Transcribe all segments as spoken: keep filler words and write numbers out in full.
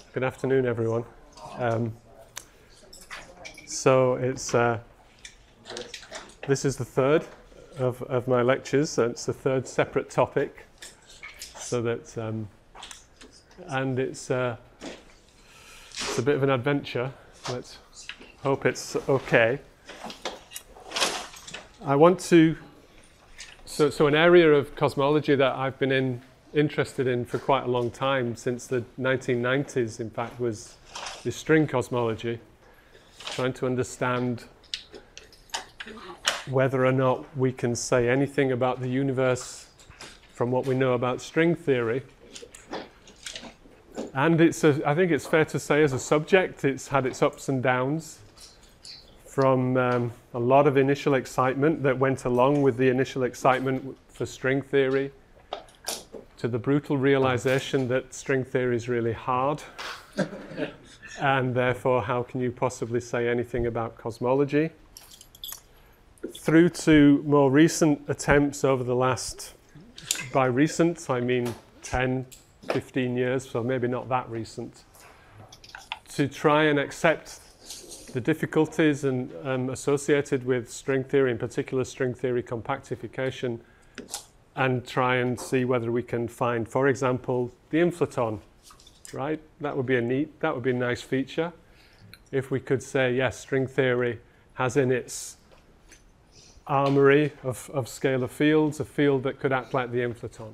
Good afternoon, everyone. Um, so it's uh, this is the third of, of my lectures. So it's the third separate topic. So that um, and it's uh, it's a bit of an adventure. Let's hope it's okay. I want to. So so an area of cosmology that I've been in. interested in for quite a long time, since the nineteen nineties, in fact, was the string cosmology, trying to understand whether or not we can say anything about the universe from what we know about string theory. And it's a, I think it's fair to say, as a subject, it's had its ups and downs, from um, a lot of initial excitement that went along with the initial excitement for string theory, to the brutal realization that string theory is really hard, and therefore how can you possibly say anything about cosmology, through to more recent attempts over the last, by recent I mean ten, fifteen years, so maybe not that recent, to try and accept the difficulties and um, associated with string theory, in particular string theory compactification, and try and see whether we can find, for example, the inflaton, right? That would be a neat, that would be a nice feature. If we could say, yes, string theory has in its armory of, of scalar fields a field that could act like the inflaton.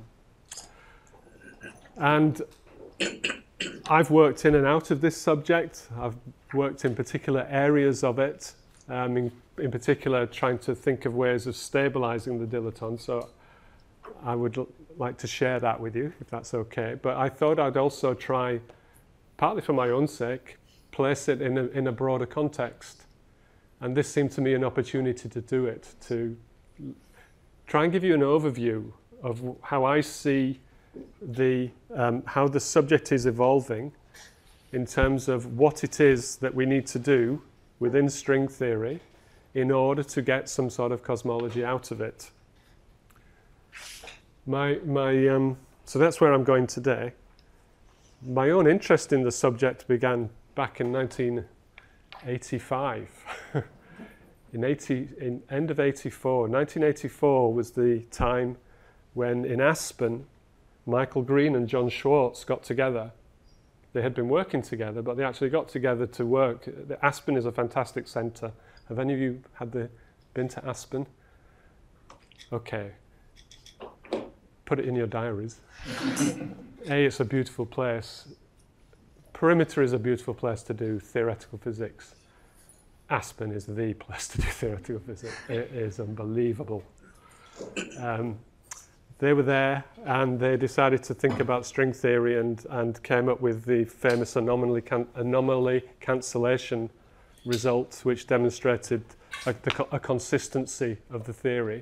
And I've worked in and out of this subject. I've worked in particular areas of it, um, in, in particular trying to think of ways of stabilizing the dilaton. So I would l- like to share that with you, if that's okay. But I thought I'd also try, partly for my own sake, place it in a, in a broader context. And this seemed to me an opportunity to do it, to try and give you an overview of w- how I see the, um, how the subject is evolving in terms of what it is that we need to do within string theory in order to get some sort of cosmology out of it. My, my, um, so that's where I'm going today. My own interest in the subject began back in nineteen eighty-five. in, eighty, in end of eighty-four. nineteen eighty-four was the time when in Aspen, Michael Green and John Schwartz got together. They had been working together, but they actually got together to work. The Aspen is a fantastic centre. Have any of you had the, been to Aspen? Okay. Put it in your diaries. A, it's a beautiful place. Perimeter is a beautiful place to do theoretical physics. Aspen is the place to do theoretical physics. It is unbelievable. Um, they were there and they decided to think about string theory and, and came up with the famous anomaly, can, anomaly cancellation result, which demonstrated a, the, a consistency of the theory.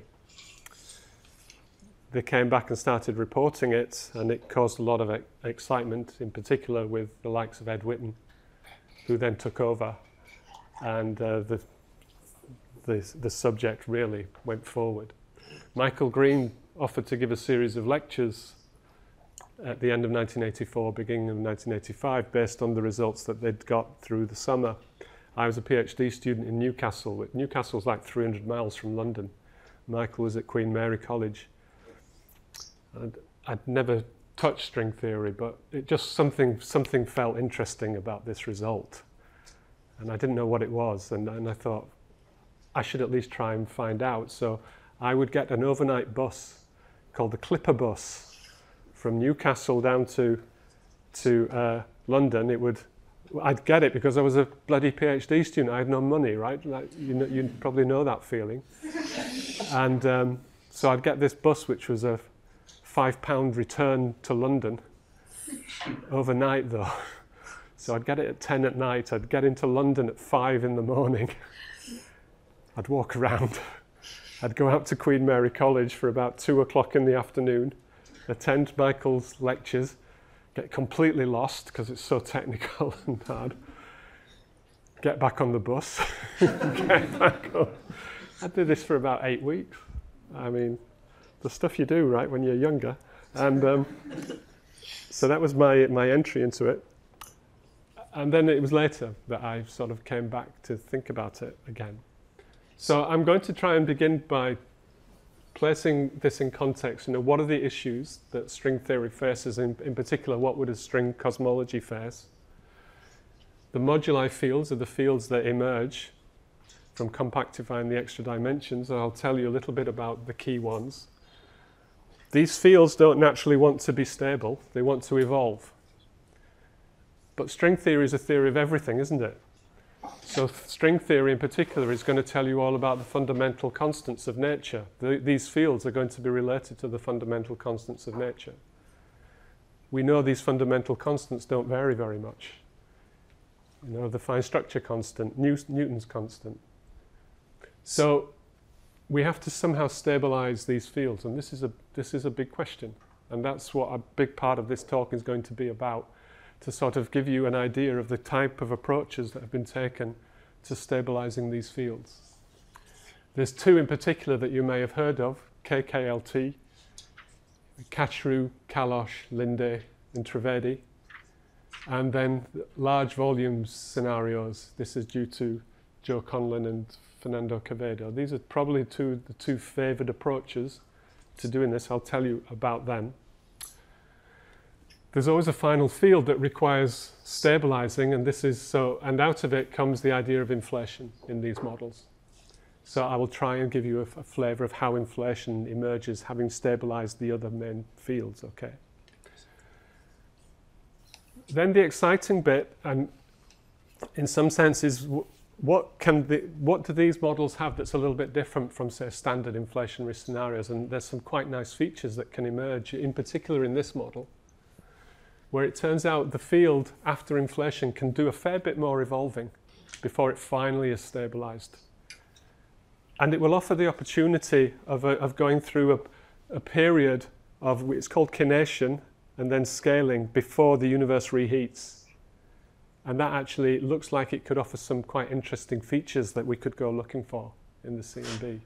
They came back and started reporting it, and it caused a lot of e- excitement, in particular with the likes of Ed Witten, who then took over, and uh, the, the the subject really went forward. Michael Green offered to give a series of lectures at the end of nineteen eighty-four, beginning of nineteen eighty-five, based on the results that they'd got through the summer. I was a PhD student in Newcastle. Newcastle's like three hundred miles from London. Michael was at Queen Mary College. I'd, I'd never touched string theory, but it just something something felt interesting about this result. And I didn't know what it was, and, and I thought I should at least try and find out. So I would get an overnight bus called the Clipper bus from Newcastle down to to uh, London. It would I'd get it because I was a bloody PhD student. I had no money, right? Like, you know, you probably know that feeling. And um, so I'd get this bus, which was a five pound return to London overnight though. So I'd get it at ten at night, I'd get into London at five in the morning. I'd walk around. I'd go out to Queen Mary College for about two o'clock in the afternoon, attend Michael's lectures, get completely lost because it's so technical and hard, get back on the bus, get back on. I did this for about eight weeks. I mean, the stuff you do, right, when you're younger. And um, so that was my, my entry into it. and then it was later that I sort of came back to think about it again. So I'm going to try and begin by placing this in context. You know, what are the issues that string theory faces? In, in particular, what would a string cosmology face? The moduli fields are the fields that emerge from compactifying the extra dimensions, and I'll tell you a little bit about the key ones. These fields don't naturally want to be stable, they want to evolve. But string theory is a theory of everything, isn't it? So string theory in particular is going to tell you all about the fundamental constants of nature. The, these fields are going to be related to the fundamental constants of nature. We know these fundamental constants don't vary very much. You know, the fine structure constant, Newton's constant. So we have to somehow stabilize these fields, and this is a this is a big question, and that's what a big part of this talk is going to be about, to sort of give you an idea of the type of approaches that have been taken to stabilizing these fields. There's two in particular that you may have heard of, K K L T, Cachereau, Kalosh, Linde, and Trivedi, and then large volume scenarios. This is due to Joe Conlon and Fernando Quevedo. These are probably two, the two favored approaches to doing this. I'll tell you about them. There's always a final field that requires stabilizing, and this is so, and out of it comes the idea of inflation in these models. So I will try and give you a, a flavor of how inflation emerges, having stabilized the other main fields, okay? Then the exciting bit, and in some sense, is what can the, what do these models have that's a little bit different from, say, standard inflationary scenarios? And there's some quite nice features that can emerge, in particular in this model, where it turns out the field after inflation can do a fair bit more evolving before it finally is stabilized. And it will offer the opportunity of, a, of going through a, a period of, it's called kination, and then scaling before the universe reheats. And that actually looks like it could offer some quite interesting features that we could go looking for in the C M B.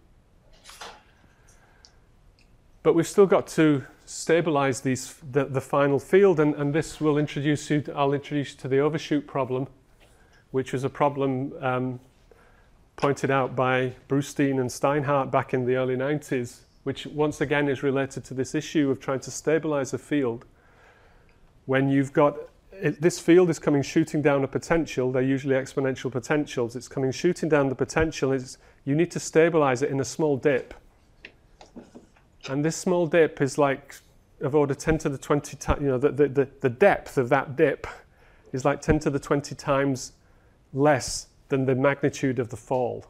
But we've still got to stabilize these, the, the final field, and, and this will introduce you, to, I'll introduce you to the overshoot problem, which was a problem um, pointed out by Brustein and Steinhardt back in the early nineties, which once again is related to this issue of trying to stabilize a field when you've got It, this field is coming shooting down a potential. They're usually exponential potentials. It's coming shooting down the potential. It's, you need to stabilize it in a small dip. And this small dip is like of order ten to the twenty times, you know, the, the, the, the depth of that dip is like ten to the twenty times less than the magnitude of the fall.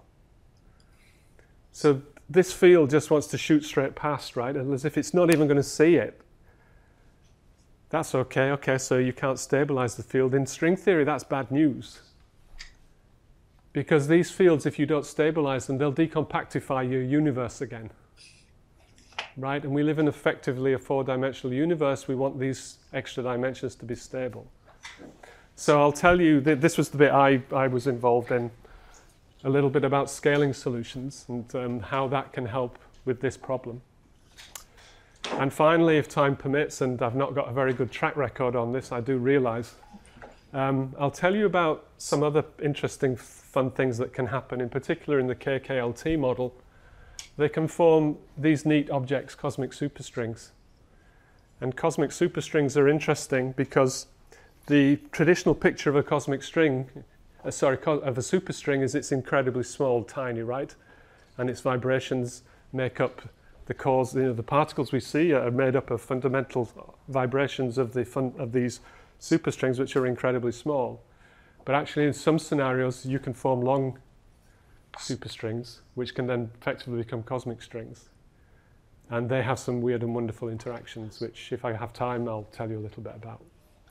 So this field just wants to shoot straight past, right? And as if it's not even going to see it. That's okay, okay, so you can't stabilize the field. In string theory, that's bad news. Because these fields, if you don't stabilize them, they'll decompactify your universe again. Right? And we live in effectively a four-dimensional universe. We want these extra dimensions to be stable. So I'll tell you, that this was the bit I, I was involved in, a little bit about scaling solutions and um, how that can help with this problem. And finally, if time permits, and I've not got a very good track record on this, I do realize, um, I'll tell you about some other interesting, fun things that can happen, in particular in the K K L T model. They can form these neat objects, cosmic superstrings. And cosmic superstrings are interesting because the traditional picture of a cosmic string, uh, sorry, co- of a superstring is it's incredibly small, tiny, right? And its vibrations make up the cause, you know, the particles we see are made up of fundamental vibrations of the fun, of these superstrings, which are incredibly small. But actually, in some scenarios, you can form long superstrings, which can then effectively become cosmic strings. And they have some weird and wonderful interactions, which, if I have time, I'll tell you a little bit about.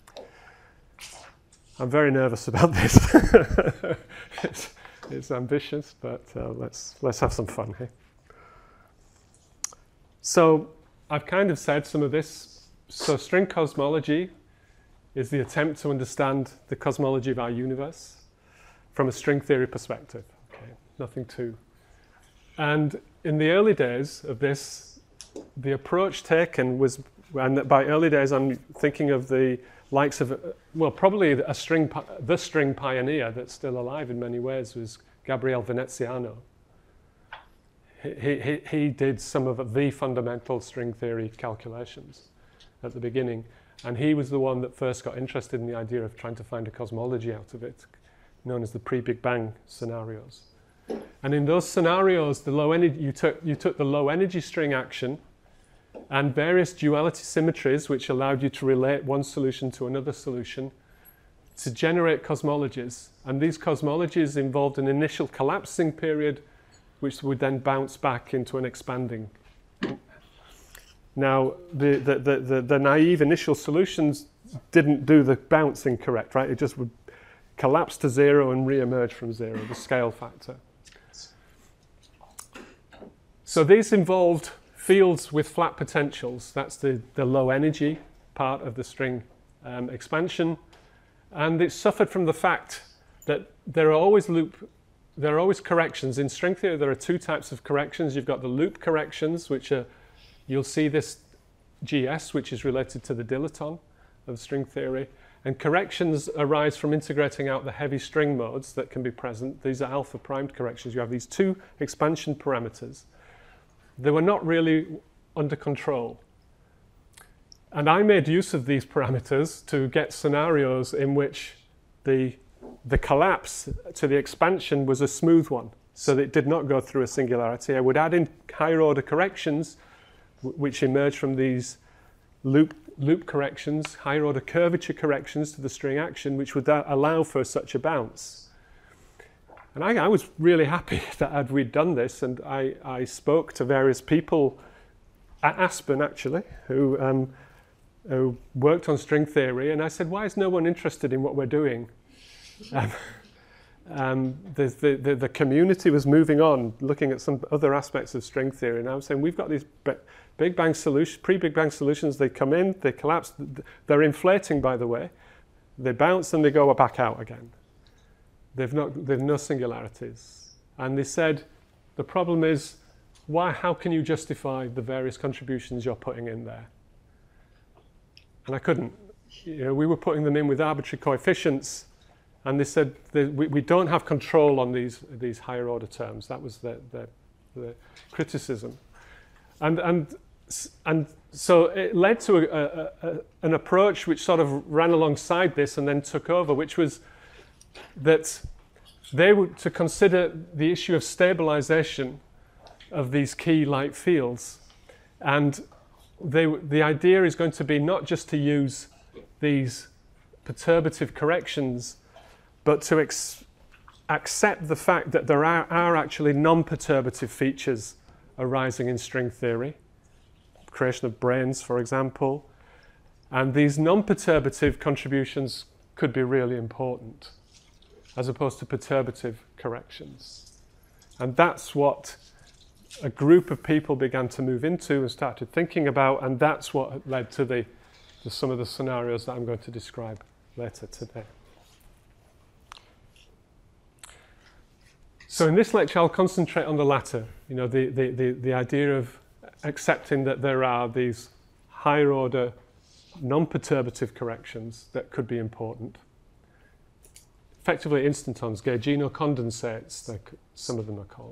I'm very nervous about this. it's, it's ambitious, but uh, let's let's have some fun here. So I've kind of said some of this. So string cosmology is the attempt to understand the cosmology of our universe from a string theory perspective. Okay, nothing too. And in the early days of this, the approach taken was, and by early days I'm thinking of the likes of, uh, well, probably a string, the string pioneer that's still alive in many ways was Gabriele Veneziano. He, he, he did some of the fundamental string theory calculations at the beginning, and he was the one that first got interested in the idea of trying to find a cosmology out of it, known as the pre-Big Bang scenarios. And in those scenarios, the low energy, you took, you took the low energy string action and various duality symmetries, which allowed you to relate one solution to another solution, to generate cosmologies. And these cosmologies involved an initial collapsing period, which would then bounce back into an expanding. Now, the, the, the, the, the naive initial solutions didn't do the bouncing correct, right? It just would collapse to zero and re-emerge from zero, the scale factor. So these involved fields with flat potentials. That's the, the low energy part of the string um, expansion. And it suffered from the fact that there are always loop, there are always corrections. In string theory, there are two types of corrections. You've got the loop corrections, which are, you'll see this G S, which is related to the dilaton of string theory. And corrections arise from integrating out the heavy string modes that can be present. These are alpha primed corrections. You have these two expansion parameters. They were not really under control. And I made use of these parameters to get scenarios in which the, the collapse to the expansion was a smooth one, so that it did not go through a singularity. I would add in higher order corrections, which emerge from these loop, loop corrections, higher order curvature corrections to the string action, which would allow for such a bounce. And I, I was really happy that we'd done this, and I, I spoke to various people at Aspen, actually, who, um, who worked on string theory, and I said, why is no one interested in what we're doing? Um, um, the, the, the community was moving on, looking at some other aspects of string theory, and I was saying, we've got these Big Bang solutions, pre-Big Bang solutions, they come in, they collapse, they're inflating, by the way, they bounce and they go back out again. They've not, they've no singularities. And they said, the problem is, why, how can you justify the various contributions you're putting in there? And I couldn't. You know, we were putting them in with arbitrary coefficients, and they said, they, we, we don't have control on these, these higher order terms. That was the, the, the criticism. And, and, and so it led to a, a, a, an approach which sort of ran alongside this and then took over, which was that they were to consider the issue of stabilization of these key light fields. And they, the idea is going to be not just to use these perturbative corrections, but to ex accept the fact that there are, are actually non-perturbative features arising in string theory, creation of branes, for example. And these non-perturbative contributions could be really important, as opposed to perturbative corrections. And that's what a group of people began to move into and started thinking about, and that's what led to, the, to some of the scenarios that I'm going to describe later today. So in this lecture, I'll concentrate on the latter, you know, the, the, the, the idea of accepting that there are these higher order non-perturbative corrections that could be important. Effectively instantons, Gaugino condensates, like some of them are called.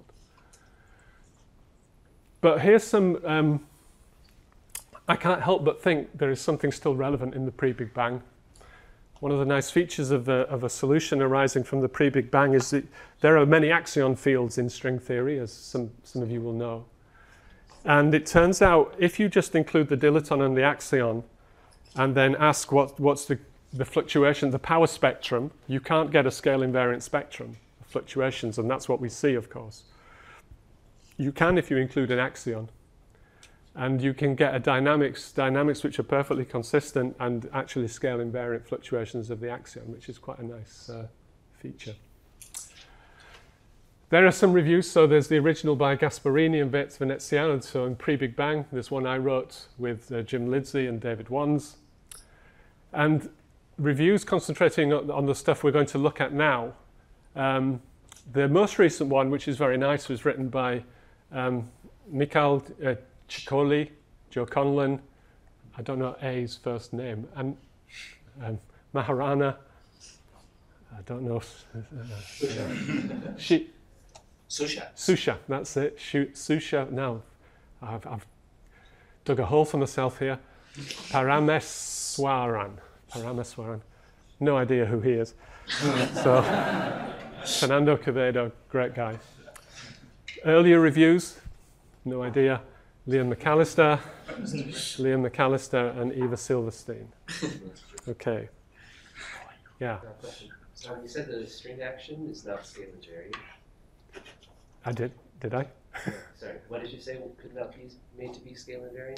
But here's some, um, I can't help but think there is something still relevant in the pre-Big Bang. One of the nice features of, the, of a solution arising from the pre-Big Bang is that there are many axion fields in string theory, as some, some of you will know. And it turns out if you just include the dilaton and the axion and then ask what, what's the the fluctuation, the power spectrum, you can't get a scale invariant spectrum of fluctuations, and that's what we see, of course. You can if you include an axion, and you can get a dynamics, dynamics which are perfectly consistent and actually scale invariant fluctuations of the axion, which is quite a nice uh, feature. There are some reviews, so there's the original by Gasparini and Veneziano, so in pre-Big Bang, there's one I wrote with uh, Jim Lidsey and David Wands. And reviews concentrating on the stuff we're going to look at now. Um, the most recent one, which is very nice, was written by um, Mikhail uh, Ciccoli, Joe Conlon, I don't know A's first name, and um, Maharana, I don't know, uh, she, Susha. Susha, that's it, Shoot, Susha, now I've, I've dug a hole for myself here, Parameswaran, Parameswaran, no idea who he is, so Fernando Quevedo, great guy. Earlier reviews, no idea, Liam McAllister, Liam McAllister and Eva Silverstein. Okay, yeah. So you said that a string action is not scale invariant. I did, did I? Sorry, what did you say could not be made to be scale invariant?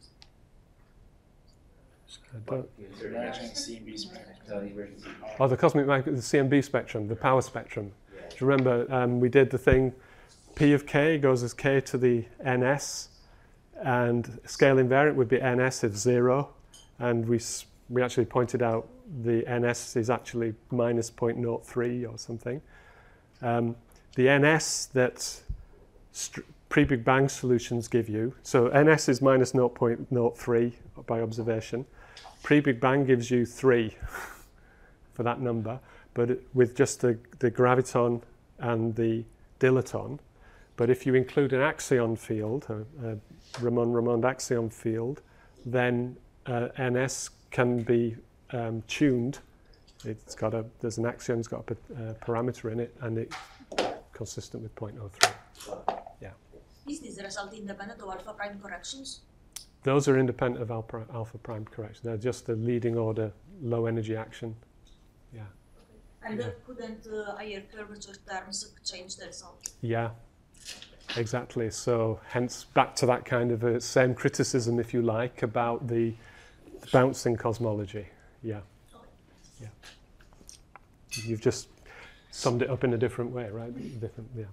I don't. Emerging C M B spectrum. Oh, the emergency. Oh, the cosmic mag- the C M B spectrum, the power spectrum. Yeah. Do you remember um, we did the thing, P of k goes as k to the ns, and scale invariant would be ns of zero, and we s- we actually pointed out the ns is actually minus zero point zero three or something. Um, the ns that st- pre-Big Bang solutions give you, so ns is minus zero point zero three by observation. Pre-Big Bang gives you three for that number, but it, with just the, the graviton and the dilaton. But if you include an axion field, a, a Ramon-Ramond axion field, then uh, ns can be um, tuned. It's got a, there's an axion, it's got a, a parameter in it, and it's consistent with zero point zero three. Yeah. Is this result independent of alpha prime corrections? Those are independent of alpha, alpha prime correction. They're just the leading order low energy action. Yeah. And Yeah. couldn't uh, higher curvature terms change the result? Yeah, exactly. So hence back to that kind of a same criticism, if you like, about the bouncing cosmology. Yeah. Yeah. You've just summed it up in a different way, right? Different, yeah.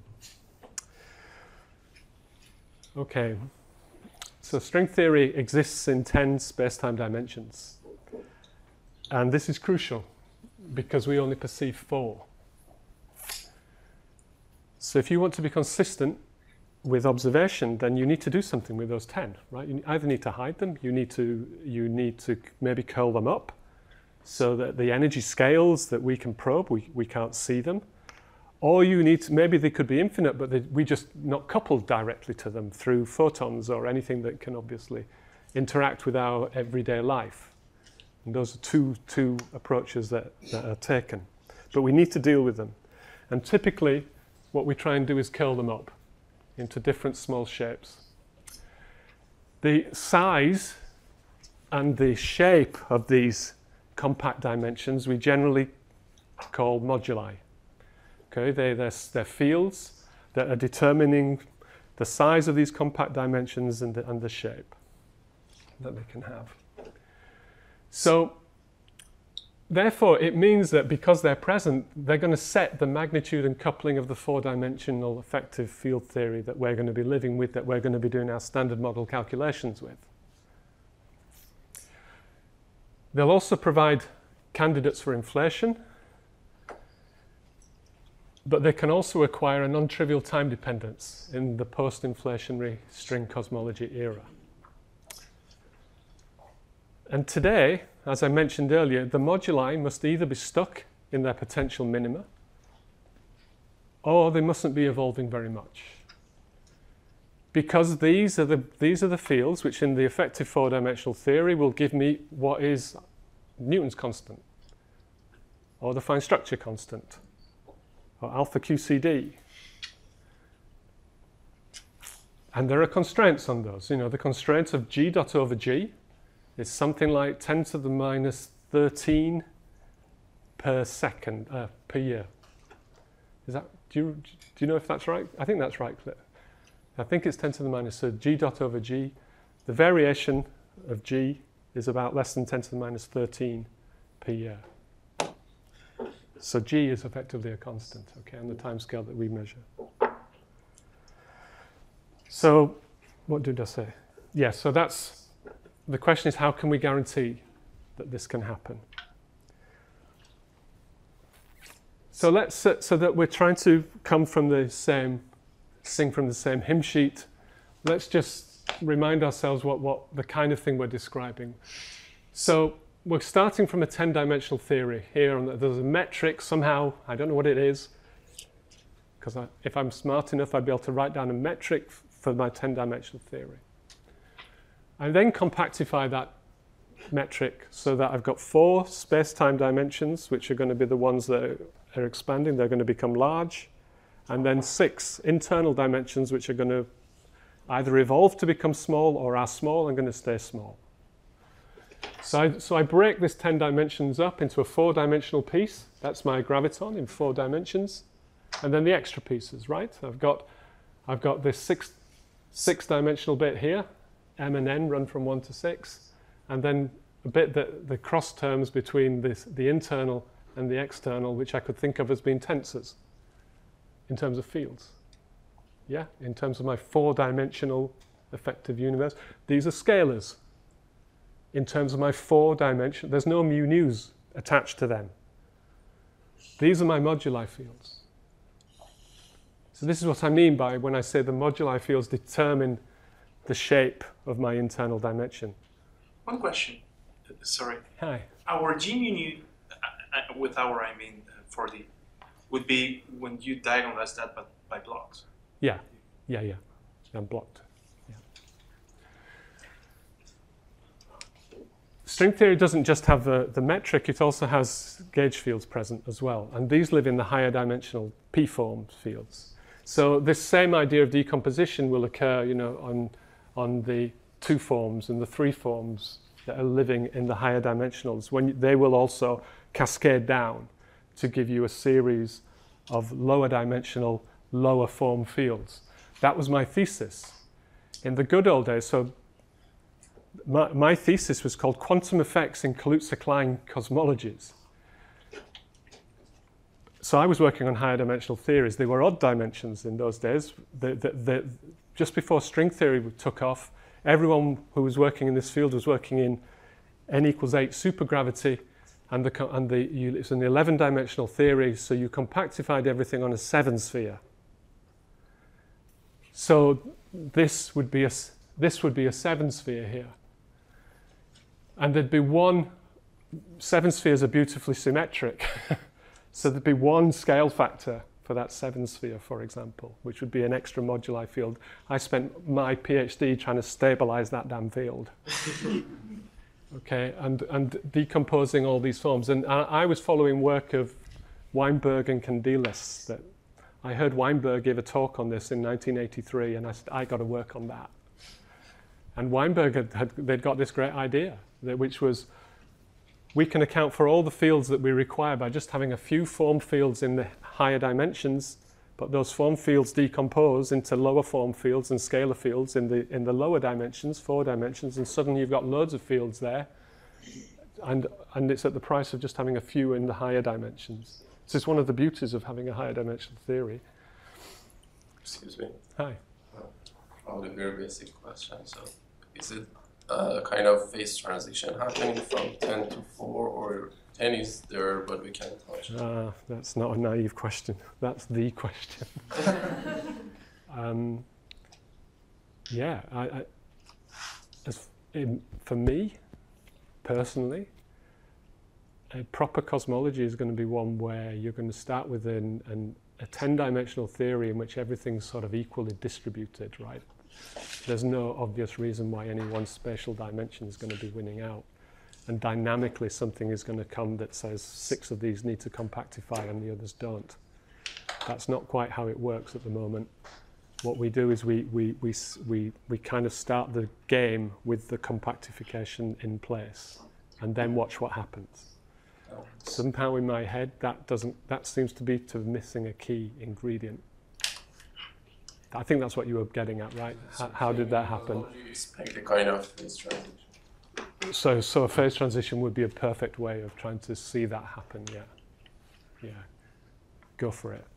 Okay. So string theory exists in ten space-time dimensions. And this is crucial because we only perceive four. So if you want to be consistent with observation, then you need to do something with those ten, right? You either need to hide them, you need to, you need to maybe curl them up so that the energy scales that we can probe, we, we can't see them. Or you need to, maybe they could be infinite, but they, we just not coupled directly to them through photons or anything that can obviously interact with our everyday life. And those are two, two approaches that, that are taken. But we need to deal with them. And typically, what we try and do is curl them up into different small shapes. The size and the shape of these compact dimensions we generally call moduli. Okay, they, they're, they're fields that are determining the size of these compact dimensions and the, and the shape that they can have. So, therefore, it means that because they're present, they're going to set the magnitude and coupling of the four-dimensional effective field theory that we're going to be living with, that we're going to be doing our standard model calculations with. They'll also provide candidates for inflation, but they can also acquire a non-trivial time dependence in the post-inflationary string cosmology era. And today, as I mentioned earlier, the moduli must either be stuck in their potential minima, or they mustn't be evolving very much. Because these are the, these are the fields which in the effective four-dimensional theory will give me what is Newton's constant, or the fine structure constant, or alpha Q C D. And there are constraints on those. You know, the constraint of G dot over G is something like ten to the minus thirteen per second, uh, per year. Is that, do you, do you know if that's right? I think that's right, Cliff. I think it's ten to the minus, so G dot over G. The variation of G is about less than ten to the minus thirteen per year. So G is effectively a constant, okay, on the time scale that we measure. So, what did I say? Yeah, so that's, the question is how can we guarantee that this can happen? So let's, uh, so that we're trying to come from the same, sing from the same hymn sheet, let's just remind ourselves what, what the kind of thing we're describing. So we're starting from a ten-dimensional theory here. And there's a metric somehow, I don't know what it is, because if I'm smart enough, I'd be able to write down a metric f- for my ten-dimensional theory. I then compactify that metric so that I've got four space-time dimensions, which are going to be the ones that are, are expanding. They're going to become large. And then six internal dimensions, which are going to either evolve to become small or are small and going to stay small. So I, so I break this ten dimensions up into a four-dimensional piece. That's my graviton in four dimensions. And then the extra pieces, right? I've got, I've got this six, six-dimensional bit here. M and N run from one to six. And then a bit that the cross terms between this, the internal and the external, which I could think of as being tensors in terms of fields. Yeah, in terms of my four-dimensional effective universe. These are scalars. In terms of my four-dimension, there's no mu news attached to them. These are my moduli fields. So this is what I mean by when I say the moduli fields determine the shape of my internal dimension. One question. Uh, Sorry. Hi. Our G mu nu, uh, uh, with our I mean uh, four D, would be when you diagonalize that by, by blocks. Yeah, yeah, yeah. I'm blocked. Yeah. String theory doesn't just have the, the metric, it also has gauge fields present as well. And these live in the higher dimensional p-form fields. So this same idea of decomposition will occur, you know, on, on the two forms and the three forms that are living in the higher dimensionals, when they will also cascade down to give you a series of lower dimensional, lower form fields. That was my thesis in the good old days. So my, my thesis was called Quantum Effects in Kaluza-Klein Cosmologies. So I was working on higher dimensional theories. They were odd dimensions in those days. The, the, the, just before string theory took off, everyone who was working in this field was working in n equals eight supergravity, and, the, and the, you, it's an eleven-dimensional theory, so you compactified everything on a seven sphere. So this would be a, this would be a seven sphere here. And there'd be one, seven spheres are beautifully symmetric. So there'd be one scale factor for that seven sphere, for example, which would be an extra moduli field. I spent my PhD trying to stabilize that damn field. Okay, and, and decomposing all these forms. And I, I was following work of Weinberg and Candelas. That I heard Weinberg give a talk on this in nineteen eighty-three, and I said, I got to work on that. And Weinberg, had, had, they'd got this great idea, that, which was, we can account for all the fields that we require by just having a few form fields in the higher dimensions, but those form fields decompose into lower form fields and scalar fields in the, in the lower dimensions, four dimensions, and suddenly you've got loads of fields there, and, and it's at the price of just having a few in the higher dimensions. So it's one of the beauties of having a higher dimensional theory. Excuse me. Hi. Uh, probably a very basic question. So, is it a kind of phase transition happening from ten to four, or ten is there but we can't touch it? Uh, that's not a naive question. That's the question. um, yeah, I, I, as in, for me, personally, a proper cosmology is going to be one where you're going to start with an, an, a ten-dimensional theory in which everything's sort of equally distributed, right? There's no obvious reason why any one spatial dimension is going to be winning out. And dynamically something is going to come that says six of these need to compactify and the others don't. That's not quite how it works at the moment. What we do is we, we, we, we, we kind of start the game with the compactification in place and then watch what happens. Somehow in my head that doesn't, that seems to be to missing a key ingredient. I think that's what you were getting at, right? How, how did that happen? Do you expect a kind of phase transition? So, so a phase transition would be a perfect way of trying to see that happen. Yeah, yeah. Go for it.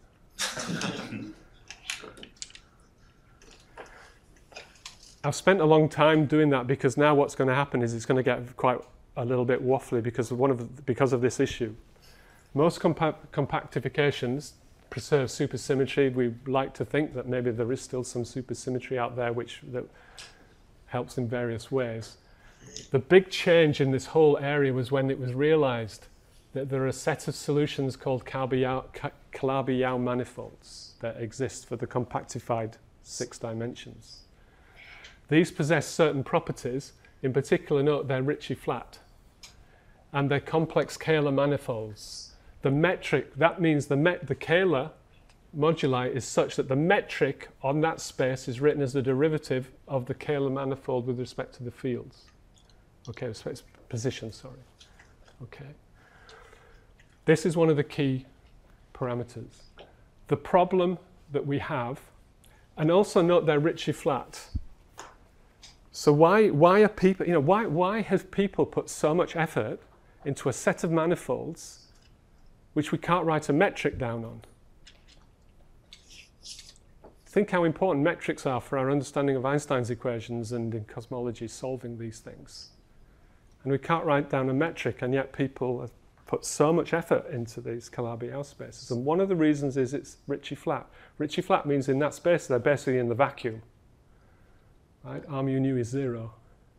I've spent a long time doing that because now what's going to happen is it's going to get quite a little bit waffly because of one of the, because of this issue. Most compa compactifications preserve supersymmetry. We like to think that maybe there is still some supersymmetry out there which that helps in various ways. The big change in this whole area was when it was realized that there are a set of solutions called Calabi-Yau manifolds that exist for the compactified six dimensions. These possess certain properties. In particular, note they're Ricci flat, and they're complex Kähler manifolds. The metric, that means the, met, the Kähler moduli is such that the metric on that space is written as the derivative of the Kähler manifold with respect to the fields. Okay, respect to position, sorry. Okay. This is one of the key parameters. The problem that we have, and also note they're Ricci flat. So why, why are people, you know, why, why have people put so much effort into a set of manifolds which we can't write a metric down on? Think how important metrics are for our understanding of Einstein's equations and in cosmology solving these things. And we can't write down a metric, and yet people have put so much effort into these Calabi-Yau spaces. And one of the reasons is it's Ricci flat. Ricci flat means in that space they're basically in the vacuum. Right? R mu nu is zero.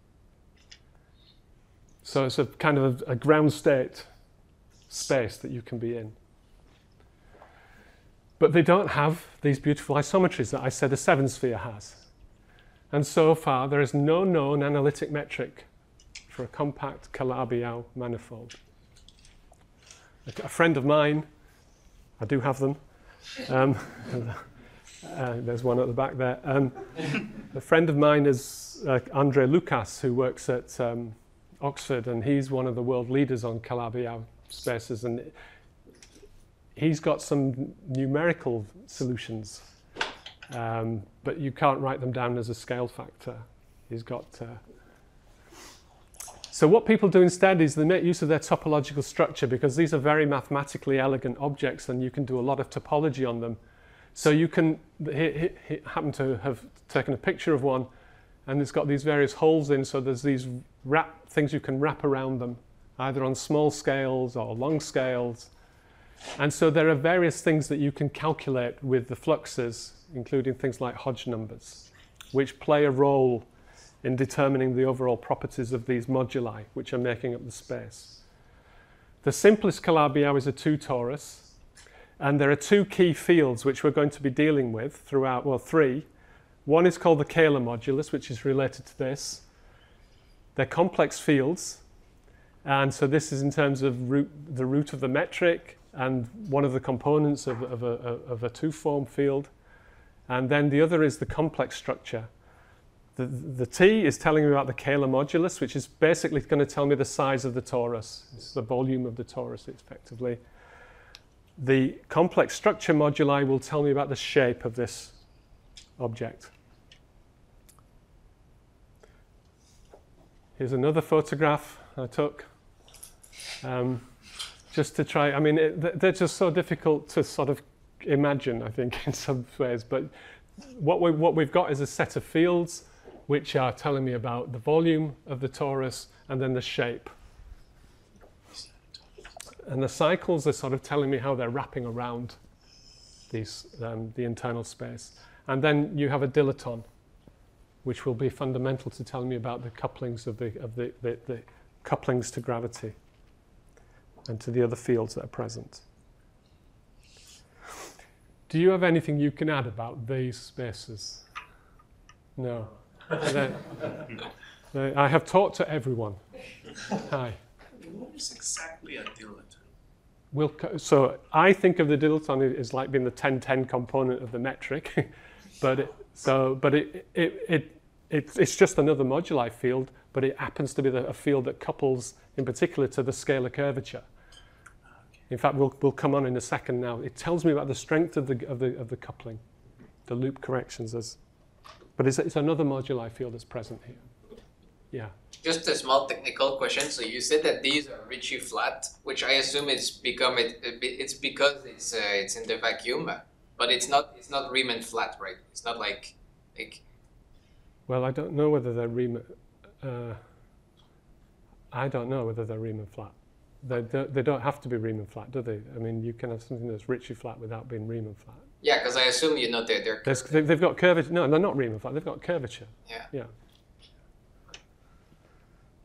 So it's a kind of a, a ground state space that you can be in. But they don't have these beautiful isometries that I said a seven sphere has. And so far there is no known analytic metric for a compact Calabi-Yau manifold. A, a friend of mine, I do have them, um, Uh, there's one at the back there. Um, a friend of mine is uh, Andre Lucas, who works at um, Oxford, and he's one of the world leaders on Calabi-Yau spaces, and he's got some numerical solutions, um, but you can't write them down as a scale factor. He's got. Uh, so what people do instead is they make use of their topological structure, because these are very mathematically elegant objects, and you can do a lot of topology on them. So you can he, he, he happen to have taken a picture of one, and it's got these various holes in, so there's these wrap things you can wrap around them, either on small scales or long scales. And so there are various things that you can calculate with the fluxes, including things like Hodge numbers, which play a role in determining the overall properties of these moduli, which are making up the space. The simplest Calabi-Yau is a two torus. And there are two key fields which we're going to be dealing with throughout, well, three. One is called the Kähler modulus, which is related to this. They're complex fields. And so this is in terms of root, the root of the metric and one of the components of, of, a, of a two-form field. And then the other is the complex structure. The, the T is telling me about the Kähler modulus, which is basically going to tell me the size of the torus. It's the volume of the torus, effectively. The complex structure moduli will tell me about the shape of this object. Here's another photograph I took, um, just to try. I mean, it, they're just so difficult to sort of imagine, I think, in some ways. But what, we, what we've got is a set of fields which are telling me about the volume of the torus and then the shape. And the cycles are sort of telling me how they're wrapping around these, um, the internal space. And then you have a dilaton, which will be fundamental to telling me about the couplings of the, of the, the, the couplings to gravity and to the other fields that are present. Do you have anything you can add about these spaces? No. They, they, I have talked to everyone. Hi. What is exactly a dilaton? We'll co- so I think of the dilaton as like being the ten ten component of the metric, but it, so but it, it it it it's just another moduli field, but it happens to be the, a field that couples in particular to the scalar curvature. In fact, we'll we'll come on in a second now. It tells me about the strength of the of the of the coupling, the loop corrections as, but it's it's another moduli field that's present here. Yeah. Just a small technical question. So you said that these are Ricci flat, which I assume it's become it. It's because it's uh, it's in the vacuum, but it's not it's not Riemann flat, right? It's not like like. Well, I don't know whether they're Riemann. Uh, I don't know whether they're Riemann flat. They they don't have to be Riemann flat, do they? I mean, you can have something that's Ricci flat without being Riemann flat. Yeah, because I assume you know they're they're. There's, they've got curvature. No, they're not Riemann flat. They've got curvature. Yeah. Yeah.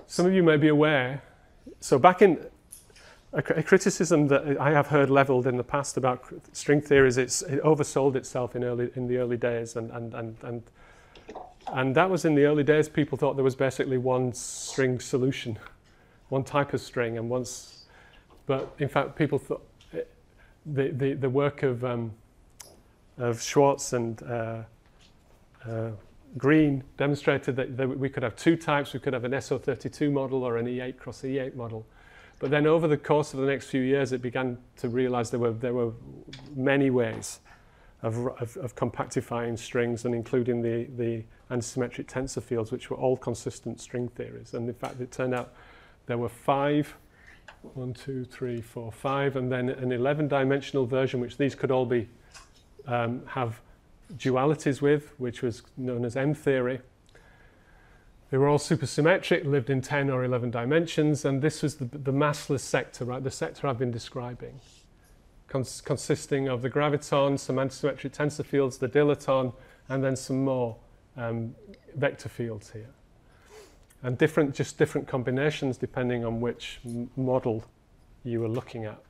some of you may be aware, so back in a, a criticism that I have heard levelled in the past about string theory is it's, it oversold itself in early in the early days, and and, and and and that was in the early days. People thought there was basically one string solution, one type of string, and once, but in fact people thought it, the, the the work of um, of Schwartz and uh, uh, Green demonstrated that, that we could have two types. We could have an S O thirty-two model or an E eight cross E eight model. But then over the course of the next few years, it began to realize there were there were many ways of, of, of compactifying strings, and including the, the antisymmetric tensor fields, which were all consistent string theories. And in fact, it turned out there were five, one, two, three, four, five, and then an eleven-dimensional version, which these could all be um, have dualities with, which was known as M theory. They were all supersymmetric, lived in ten or eleven dimensions, and this was the, the massless sector, right? The sector I've been describing, cons consisting of the graviton, some antisymmetric tensor fields, the dilaton, and then some more um, vector fields here. And different, just different combinations depending on which m model you were looking at.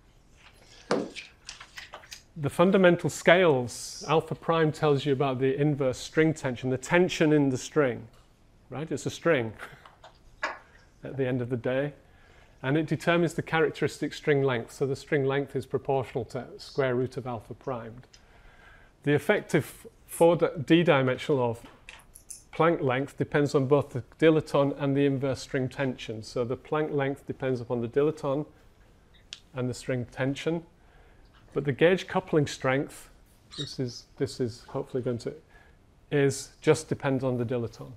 The fundamental scales, alpha prime tells you about the inverse string tension, the tension in the string. Right? It's a string at the end of the day, and it determines the characteristic string length. So the string length is proportional to square root of alpha primed. The effective four d-dimensional or Planck length depends on both the dilaton and the inverse string tension. So the Planck length depends upon the dilaton and the string tension, but the gauge coupling strength, this is this is hopefully going to, is just depends on the dilaton.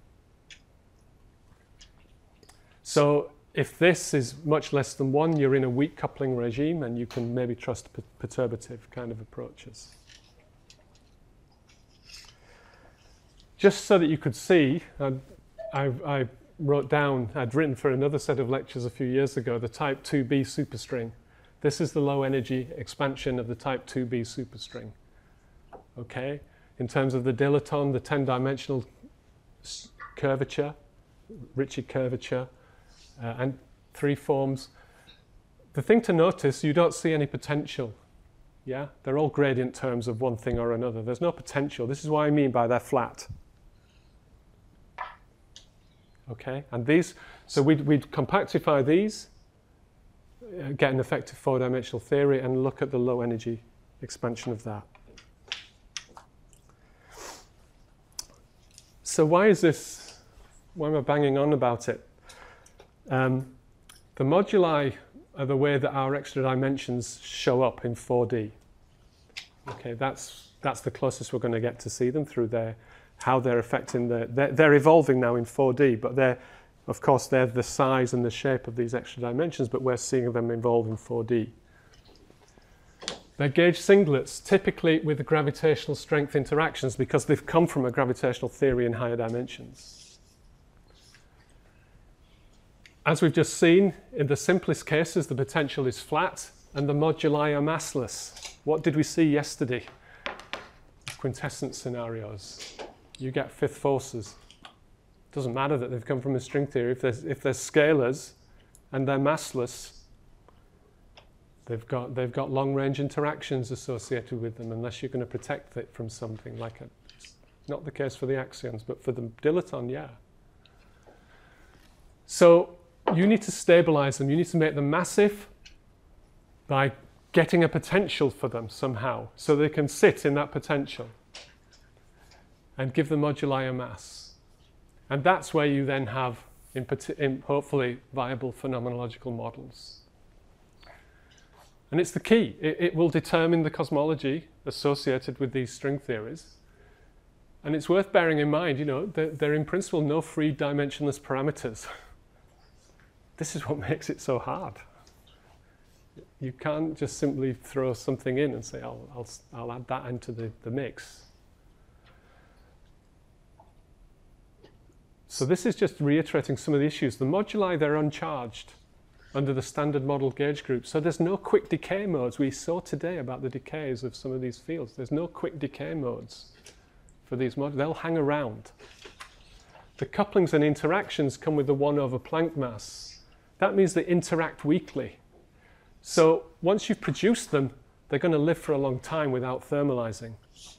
So if this is much less than one, you're in a weak coupling regime, and you can maybe trust perturbative kind of approaches. Just so that you could see, I, I, I wrote down, I'd written for another set of lectures a few years ago, the type two B superstring. This is the low energy expansion of the type two B superstring. Okay? In terms of the dilaton, the ten-dimensional curvature, Ricci curvature, Uh, and three forms. The thing to notice, you don't see any potential. Yeah, they're all gradient terms of one thing or another. There's no potential. This is what I mean by they're flat. Okay, and these, so we'd, we'd compactify these, uh, get an effective four-dimensional theory, and look at the low energy expansion of that. So why is this, why am I banging on about it? Um, the moduli are the way that our extra dimensions show up in four D. Okay, that's that's the closest we're going to get to see them through their how they're affecting the. They're, they're evolving now in four D, but they're, of course, they're the size and the shape of these extra dimensions, but we're seeing them evolve in four D. They're gauge singlets, typically with the gravitational strength interactions, because they've come from a gravitational theory in higher dimensions. As we've just seen, in the simplest cases, the potential is flat and the moduli are massless. What did we see yesterday? Quintessence scenarios. You get fifth forces. Doesn't matter that they've come from a string theory. If there's, if there's scalars and they're massless, they've got, they've got long-range interactions associated with them, unless you're going to protect it from something like a, not the case for the axions, but for the dilaton, yeah. So you need to stabilize them. You need to make them massive by getting a potential for them somehow, so they can sit in that potential and give the moduli a mass. And that's where you then have, in, in hopefully, viable phenomenological models. And it's the key. It, it will determine the cosmology associated with these string theories. And it's worth bearing in mind, you know, they're, they're in principle no free dimensionless parameters. This is what makes it so hard. You can't just simply throw something in and say, I'll, I'll, I'll add that into the, the mix. So this is just reiterating some of the issues. The moduli, they're uncharged under the standard model gauge group. So there's no quick decay modes. We saw today about the decays of some of these fields. There's no quick decay modes for these moduli. They'll hang around. the couplings and interactions come with the one over Planck mass. That means they interact weakly. So once you've produced them, they're going to live for a long time without thermalizing.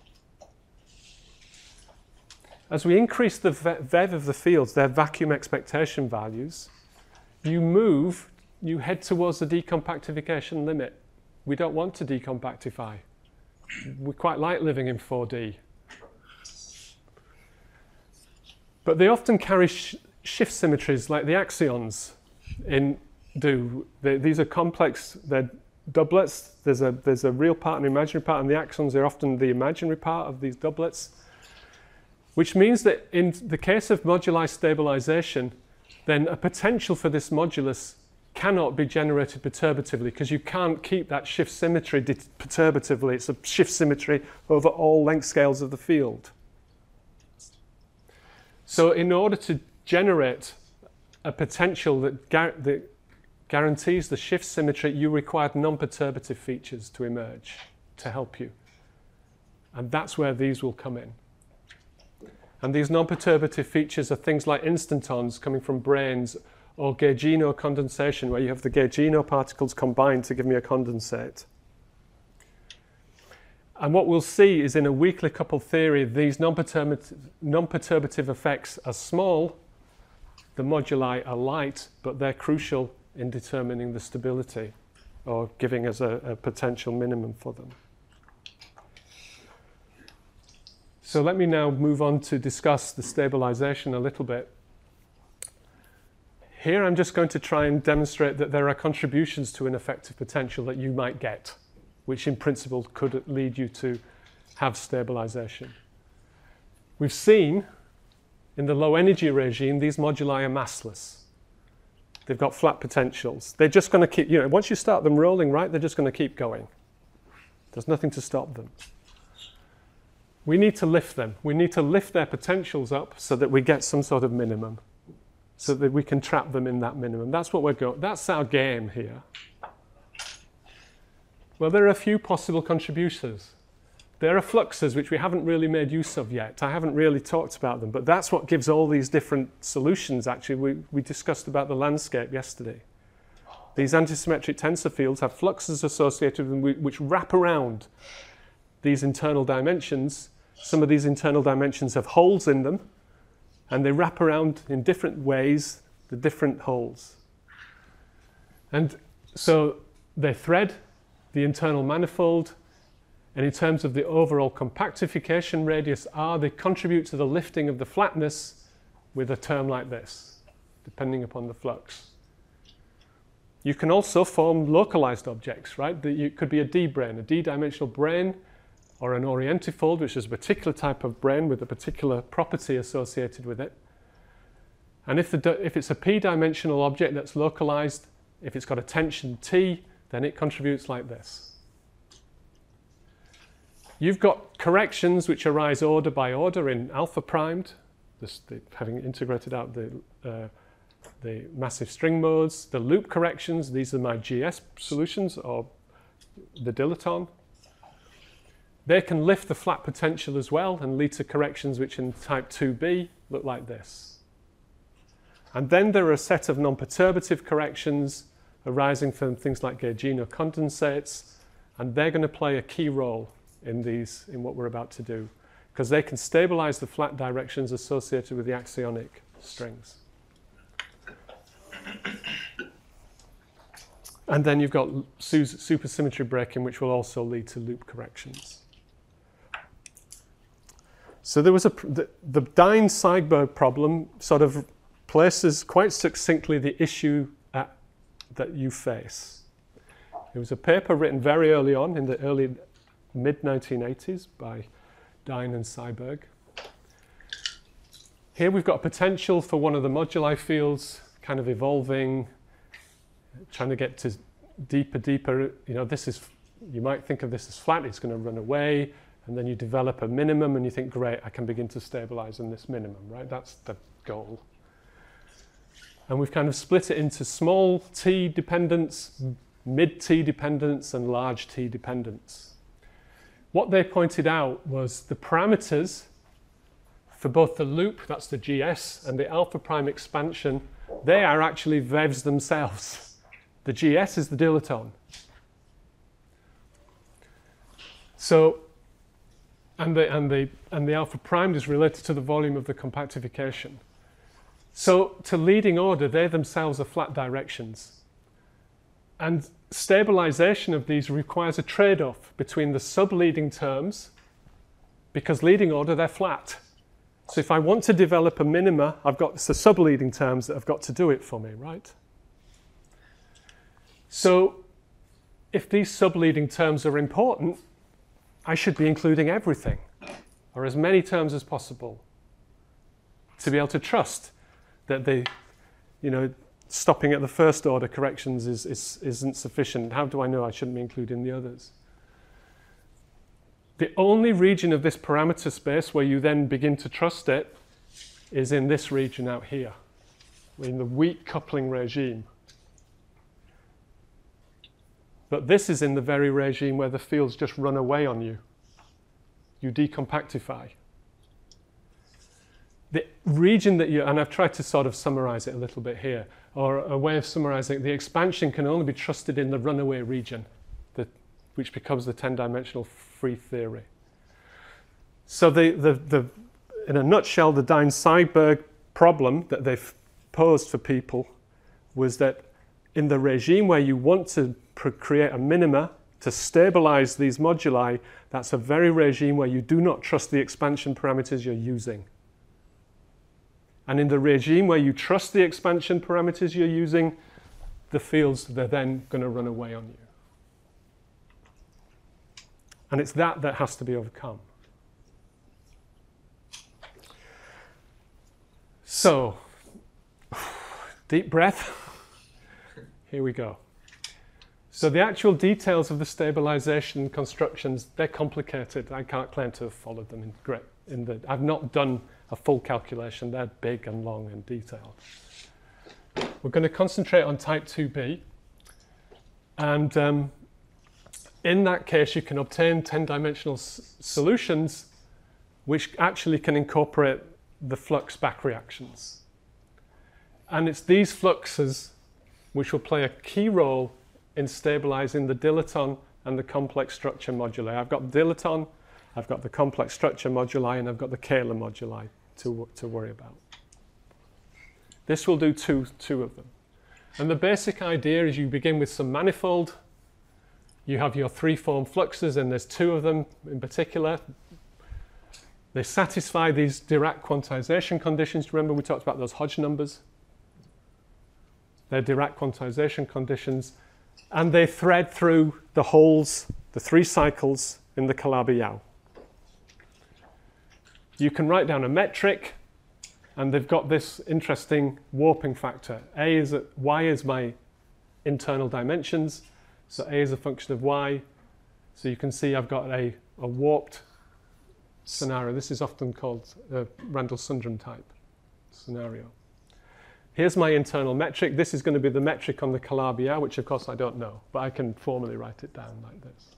As we increase the V E V of the fields, their vacuum expectation values, you move, you head towards the decompactification limit. We don't want to decompactify. We quite like living in four D. But they often carry sh shift symmetries like the axions in do. They, these are complex, they're doublets. There's a, there's a real part and an imaginary part, and the axions are often the imaginary part of these doublets, which means that in the case of moduli stabilization, then a potential for this modulus cannot be generated perturbatively, because you can't keep that shift symmetry perturbatively. It's a shift symmetry over all length scales of the field. So in order to generate a potential that, gar that guarantees the shift symmetry, you require non-perturbative features to emerge to help you. And that's where these will come in. And these non-perturbative features are things like instantons coming from branes, or Gaugino condensation, where you have the Gaugino particles combined to give me a condensate. And what we'll see is in a weakly coupled theory, these non-perturbative, non-perturbative effects are small, the moduli are light, but they're crucial in determining the stability or giving us a, a potential minimum for them. So let me now move on to discuss the stabilization a little bit. Here I'm just going to try and demonstrate that there are contributions to an effective potential that you might get, which in principle could lead you to have stabilization. We've seen in the low energy regime, these moduli are massless. They've got flat potentials. They're just going to keep, you know, once you start them rolling right, they're just going to keep going. There's nothing to stop them. We need to lift them. We need to lift their potentials up so that we get some sort of minimum, so that we can trap them in that minimum. That's what we're going, that's our game here. Well, there are a few possible contributors. There are fluxes which we haven't really made use of yet. I haven't really talked about them, but that's what gives all these different solutions, actually. We, we discussed about the landscape yesterday. These antisymmetric tensor fields have fluxes associated with them which wrap around these internal dimensions. Some of these internal dimensions have holes in them, and they wrap around in different ways the different holes. And so they thread the internal manifold, and in terms of the overall compactification radius R, they contribute to the lifting of the flatness with a term like this, depending upon the flux. You can also form localized objects, right? It could be a D-brane, a D-dimensional brane, or an orientifold, which is a particular type of brane with a particular property associated with it. And if, the, if it's a p-dimensional object that's localized, if it's got a tension T, then it contributes like this. You've got corrections which arise order by order in alpha primed, this, the, having integrated out the, uh, the massive string modes. The loop corrections, these are my G S solutions, or the dilaton. They can lift the flat potential as well and lead to corrections which in type two B look like this. And then there are a set of non-perturbative corrections arising from things like Gaugino condensates, and they're going to play a key role in these, in what we're about to do, because they can stabilize the flat directions associated with the axionic strings. And then you've got supersymmetry breaking, which will also lead to loop corrections. So there was a, the, the Dine-Seigberg problem sort of places quite succinctly the issue at, that you face. It was a paper written very early on in the early mid nineteen eighties by Dine and Seigberg. Here we've got a potential for one of the moduli fields kind of evolving, trying to get to deeper, deeper. You know, this is, you might think of this as flat, it's going to run away, and then you develop a minimum and you think, great, I can begin to stabilize in this minimum, right? That's the goal. And we've kind of split it into small t dependence, mid t dependence, and large t dependence. What they pointed out was the parameters for both the loop, that's the G S, and the alpha prime expansion, they are actually V E Vs themselves. The G S is the dilaton. So, and the, and the, and the alpha prime is related to the volume of the compactification. So to leading order, they themselves are flat directions. And stabilization of these requires a trade-off between the sub-leading terms, because leading order, they're flat. So if I want to develop a minima, I've got the sub-leading terms that have got to do it for me, right? So if these sub-leading terms are important, I should be including everything, or as many terms as possible, to be able to trust that the, you know, stopping at the first order corrections is, is, isn't sufficient. How do I know I shouldn't be including the others? The only region of this parameter space where you then begin to trust it is in this region out here, in the weak coupling regime. But this is in the very regime where the fields just run away on you. You decompactify. The region that you, and I've tried to sort of summarize it a little bit here, or a way of summarizing it, the expansion can only be trusted in the runaway region, the, which becomes the ten-dimensional free theory. So the, the, the, in a nutshell, the Dine-Seiberg problem that they've posed for people was that in the regime where you want to create a minima to stabilize these moduli, that's a very regime where you do not trust the expansion parameters you're using. And in the regime where you trust the expansion parameters you're using, the fields, they're then going to run away on you. And it's that that has to be overcome. So, deep breath. Here we go. So the actual details of the stabilization constructions, they're complicated. I can't claim to have followed them in great, in the, I've not done a full calculation. They're big and long and detailed. We're going to concentrate on type two B. And um, in that case, you can obtain ten-dimensional s solutions which actually can incorporate the flux back reactions. And it's these fluxes which will play a key role in stabilizing the dilaton and the complex structure moduli. I've got dilaton, I've got the complex structure moduli, and I've got the Kähler moduli to, to worry about. This will do two, two of them. And the basic idea is you begin with some manifold. You have your three-form fluxes, and there's two of them in particular. They satisfy these Dirac quantization conditions. Remember we talked about those Hodge numbers? They're Dirac quantization conditions. And they thread through the holes, the three cycles in the Calabi-Yau. You can write down a metric, and they've got this interesting warping factor. A is a, y is my internal dimensions, so A is a function of y. So you can see I've got a, a warped scenario. This is often called a Randall-Sundrum type scenario. Here's my internal metric. This is going to be the metric on the Calabi-Yau, which of course I don't know, but I can formally write it down like this.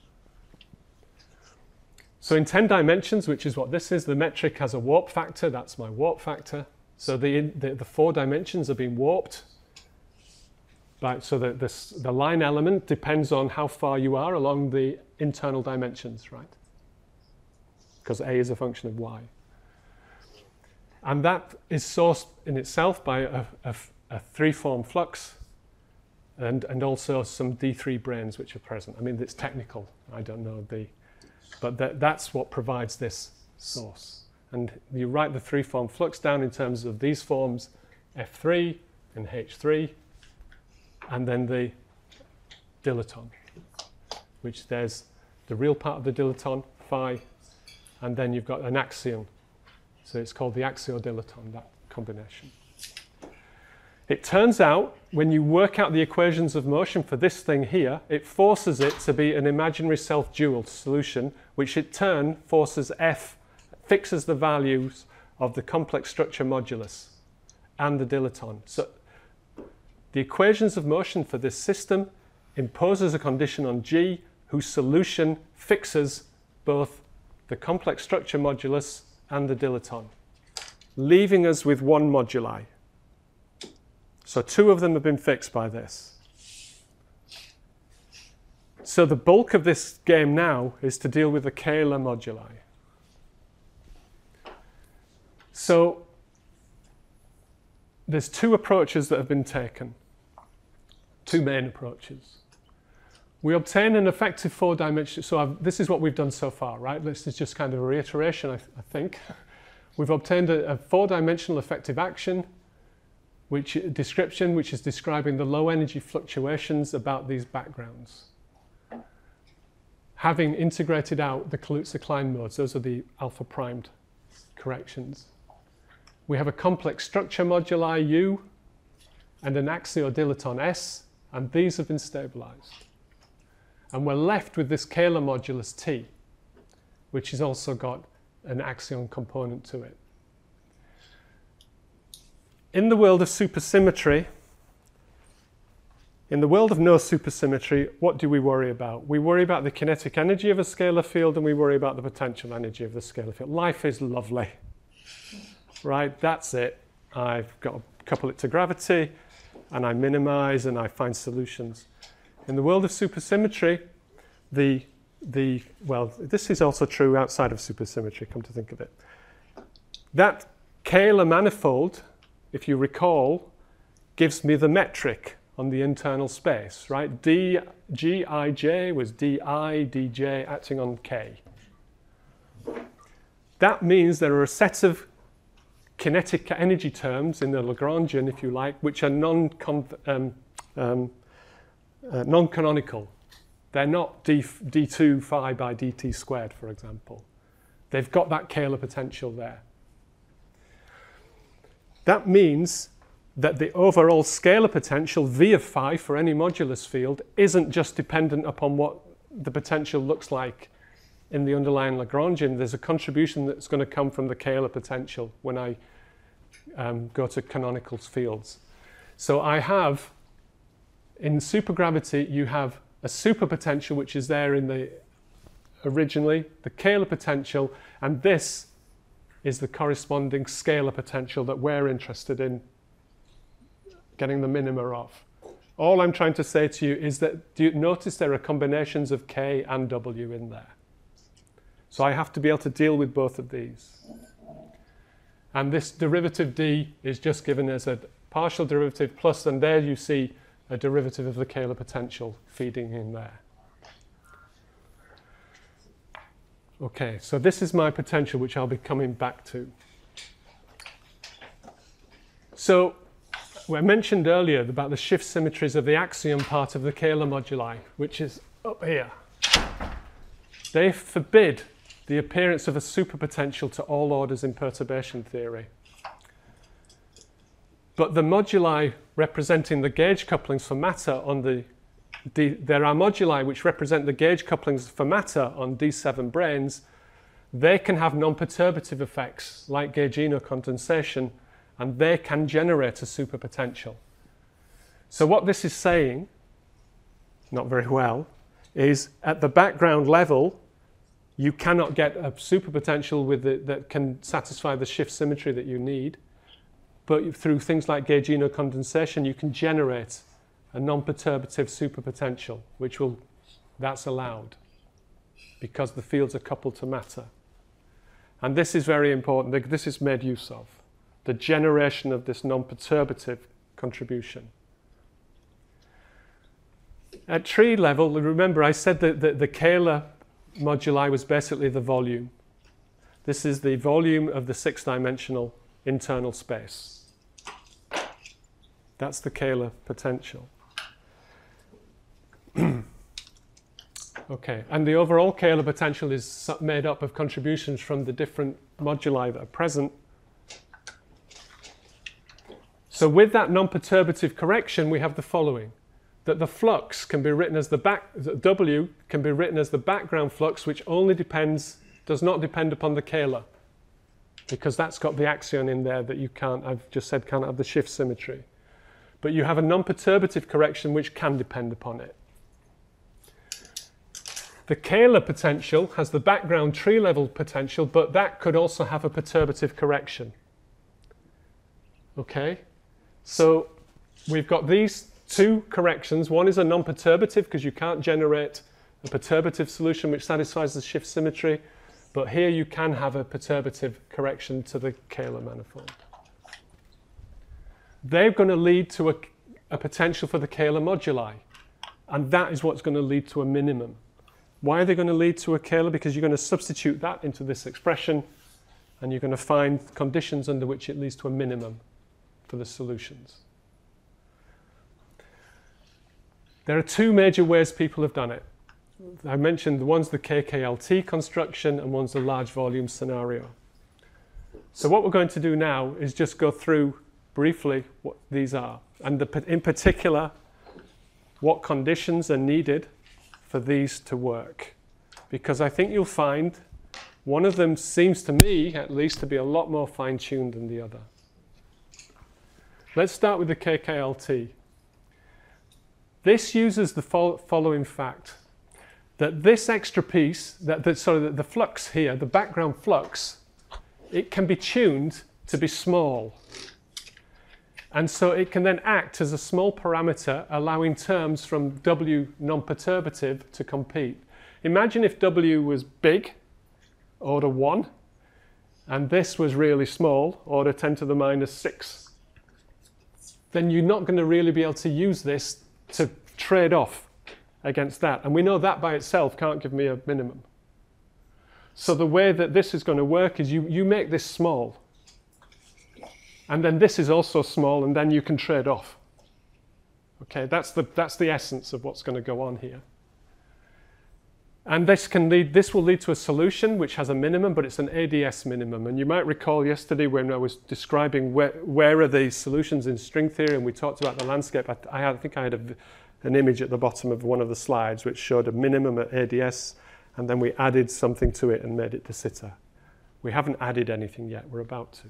So in ten dimensions, which is what this is, the metric has a warp factor. That's my warp factor. So the, the, the four dimensions are being warped. Right, so the, this, the line element depends on how far you are along the internal dimensions, right? Because A is a function of y. And that is sourced in itself by a, a, a three-form flux and, and also some D three branes which are present. I mean, it's technical. I don't know the... But that, that's what provides this source. And you write the three-form flux down in terms of these forms, F three and H three, and then the dilaton, which there's the real part of the dilaton, phi, and then you've got an axion. So it's called the axiodilaton, that combination. It turns out, when you work out the equations of motion for this thing here, it forces it to be an imaginary self-dual solution, which in turn forces F, fixes the values of the complex structure modulus and the dilaton. So the equations of motion for this system imposes a condition on G whose solution fixes both the complex structure modulus and the dilaton, leaving us with one moduli. So two of them have been fixed by this. So the bulk of this game now is to deal with the Kähler moduli. So there's two approaches that have been taken, two main approaches. We obtain an effective four-dimensional, so I've, this is what we've done so far, right? This is just kind of a reiteration, I, th I think. We've obtained a, a four-dimensional effective action, which description, which is describing the low energy fluctuations about these backgrounds. Having integrated out the Kaluza-Klein modes, those are the alpha-primed corrections. We have a complex structure moduli U and an axiodilaton S, and these have been stabilized. And we're left with this Kähler modulus T, which has also got an axion component to it. In the world of supersymmetry, in the world of no supersymmetry, what do we worry about? We worry about the kinetic energy of a scalar field, and we worry about the potential energy of the scalar field. Life is lovely, right? That's it. I've got to couple it to gravity, and I minimize, and I find solutions. In the world of supersymmetry, the, the, well, this is also true outside of supersymmetry, come to think of it. That Kähler manifold, if you recall, gives me the metric on the internal space, right? D, G I J was D I, D J acting on K. That means there are a set of kinetic energy terms in the Lagrangian, if you like, which are non um, um, uh, non-canonical. They're not D, D2 phi by dt squared, for example. They've got that Kähler potential there. That means that the overall scalar potential, V of phi, for any modulus field, isn't just dependent upon what the potential looks like in the underlying Lagrangian. There's a contribution that's going to come from the Kähler potential when I um, go to canonical fields. So I have, in supergravity, you have a superpotential, which is there in the originally, the Kähler potential, and this is the corresponding scalar potential that we're interested in getting the minima of. All I'm trying to say to you is that, do you notice there are combinations of K and W in there? So I have to be able to deal with both of these. And this derivative D is just given as a partial derivative plus, and there you see a derivative of the Kähler potential feeding in there. Okay, so this is my potential, which I'll be coming back to. So I mentioned earlier about the shift symmetries of the axion part of the Kähler moduli, which is up here. They forbid the appearance of a superpotential to all orders in perturbation theory. But the moduli representing the gauge couplings for matter on the D, there are moduli which represent the gauge couplings for matter on D seven branes. They can have non-perturbative effects like gaugino condensation, and they can generate a superpotential. So what this is saying, not very well, is at the background level, you cannot get a superpotential with the, that can satisfy the shift symmetry that you need. But through things like gaugino condensation, you can generate a non-perturbative superpotential, which will, that's allowed because the fields are coupled to matter. And this is very important. This is made use of, the generation of this non-perturbative contribution. At tree level, remember I said that the, the Kähler moduli was basically the volume. This is the volume of the six-dimensional internal space. That's the Kähler potential. Okay, and the overall Kähler potential is made up of contributions from the different moduli that are present. So with that non-perturbative correction, we have the following. That the flux can be written as the back, W can be written as the background flux, which only depends, does not depend upon the Kähler, because that's got the axion in there that you can't, I've just said, can't have the shift symmetry. But you have a non-perturbative correction which can depend upon it. The Kähler potential has the background tree level potential, but that could also have a perturbative correction. Okay, so we've got these two corrections. One is a non-perturbative because you can't generate a perturbative solution which satisfies the shift symmetry, but here you can have a perturbative correction to the Kähler manifold. They're going to lead to a, a potential for the Kähler moduli, and that is what's going to lead to a minimum. Why are they going to lead to a Kähler? Because you're going to substitute that into this expression, and you're going to find conditions under which it leads to a minimum for the solutions. There are two major ways people have done it. I mentioned the one's the K K L T construction and one's the large volume scenario. So what we're going to do now is just go through briefly what these are, and the, in particular what conditions are needed for these to work. Because I think you'll find one of them seems to me at least to be a lot more fine-tuned than the other. Let's start with the K K L T. This uses the fol following fact, that this extra piece, that the, sorry, that the flux here, the background flux, it can be tuned to be small. And so it can then act as a small parameter, allowing terms from W non-perturbative to compete. Imagine if W was big, order one, and this was really small, order ten to the minus six. Then you're not going to really be able to use this to trade off against that. And we know that by itself can't give me a minimum. So the way that this is going to work is you, you make this small. And then this is also small, and then you can trade off. Okay, that's the, that's the essence of what's going to go on here. And this can lead, this will lead to a solution which has a minimum, but it's an A D S minimum. And you might recall yesterday when I was describing where, where are the solutions in string theory, and we talked about the landscape. I, I, had, I think I had a, an image at the bottom of one of the slides which showed a minimum at A D S, and then we added something to it and made it de Sitter. We haven't added anything yet. We're about to.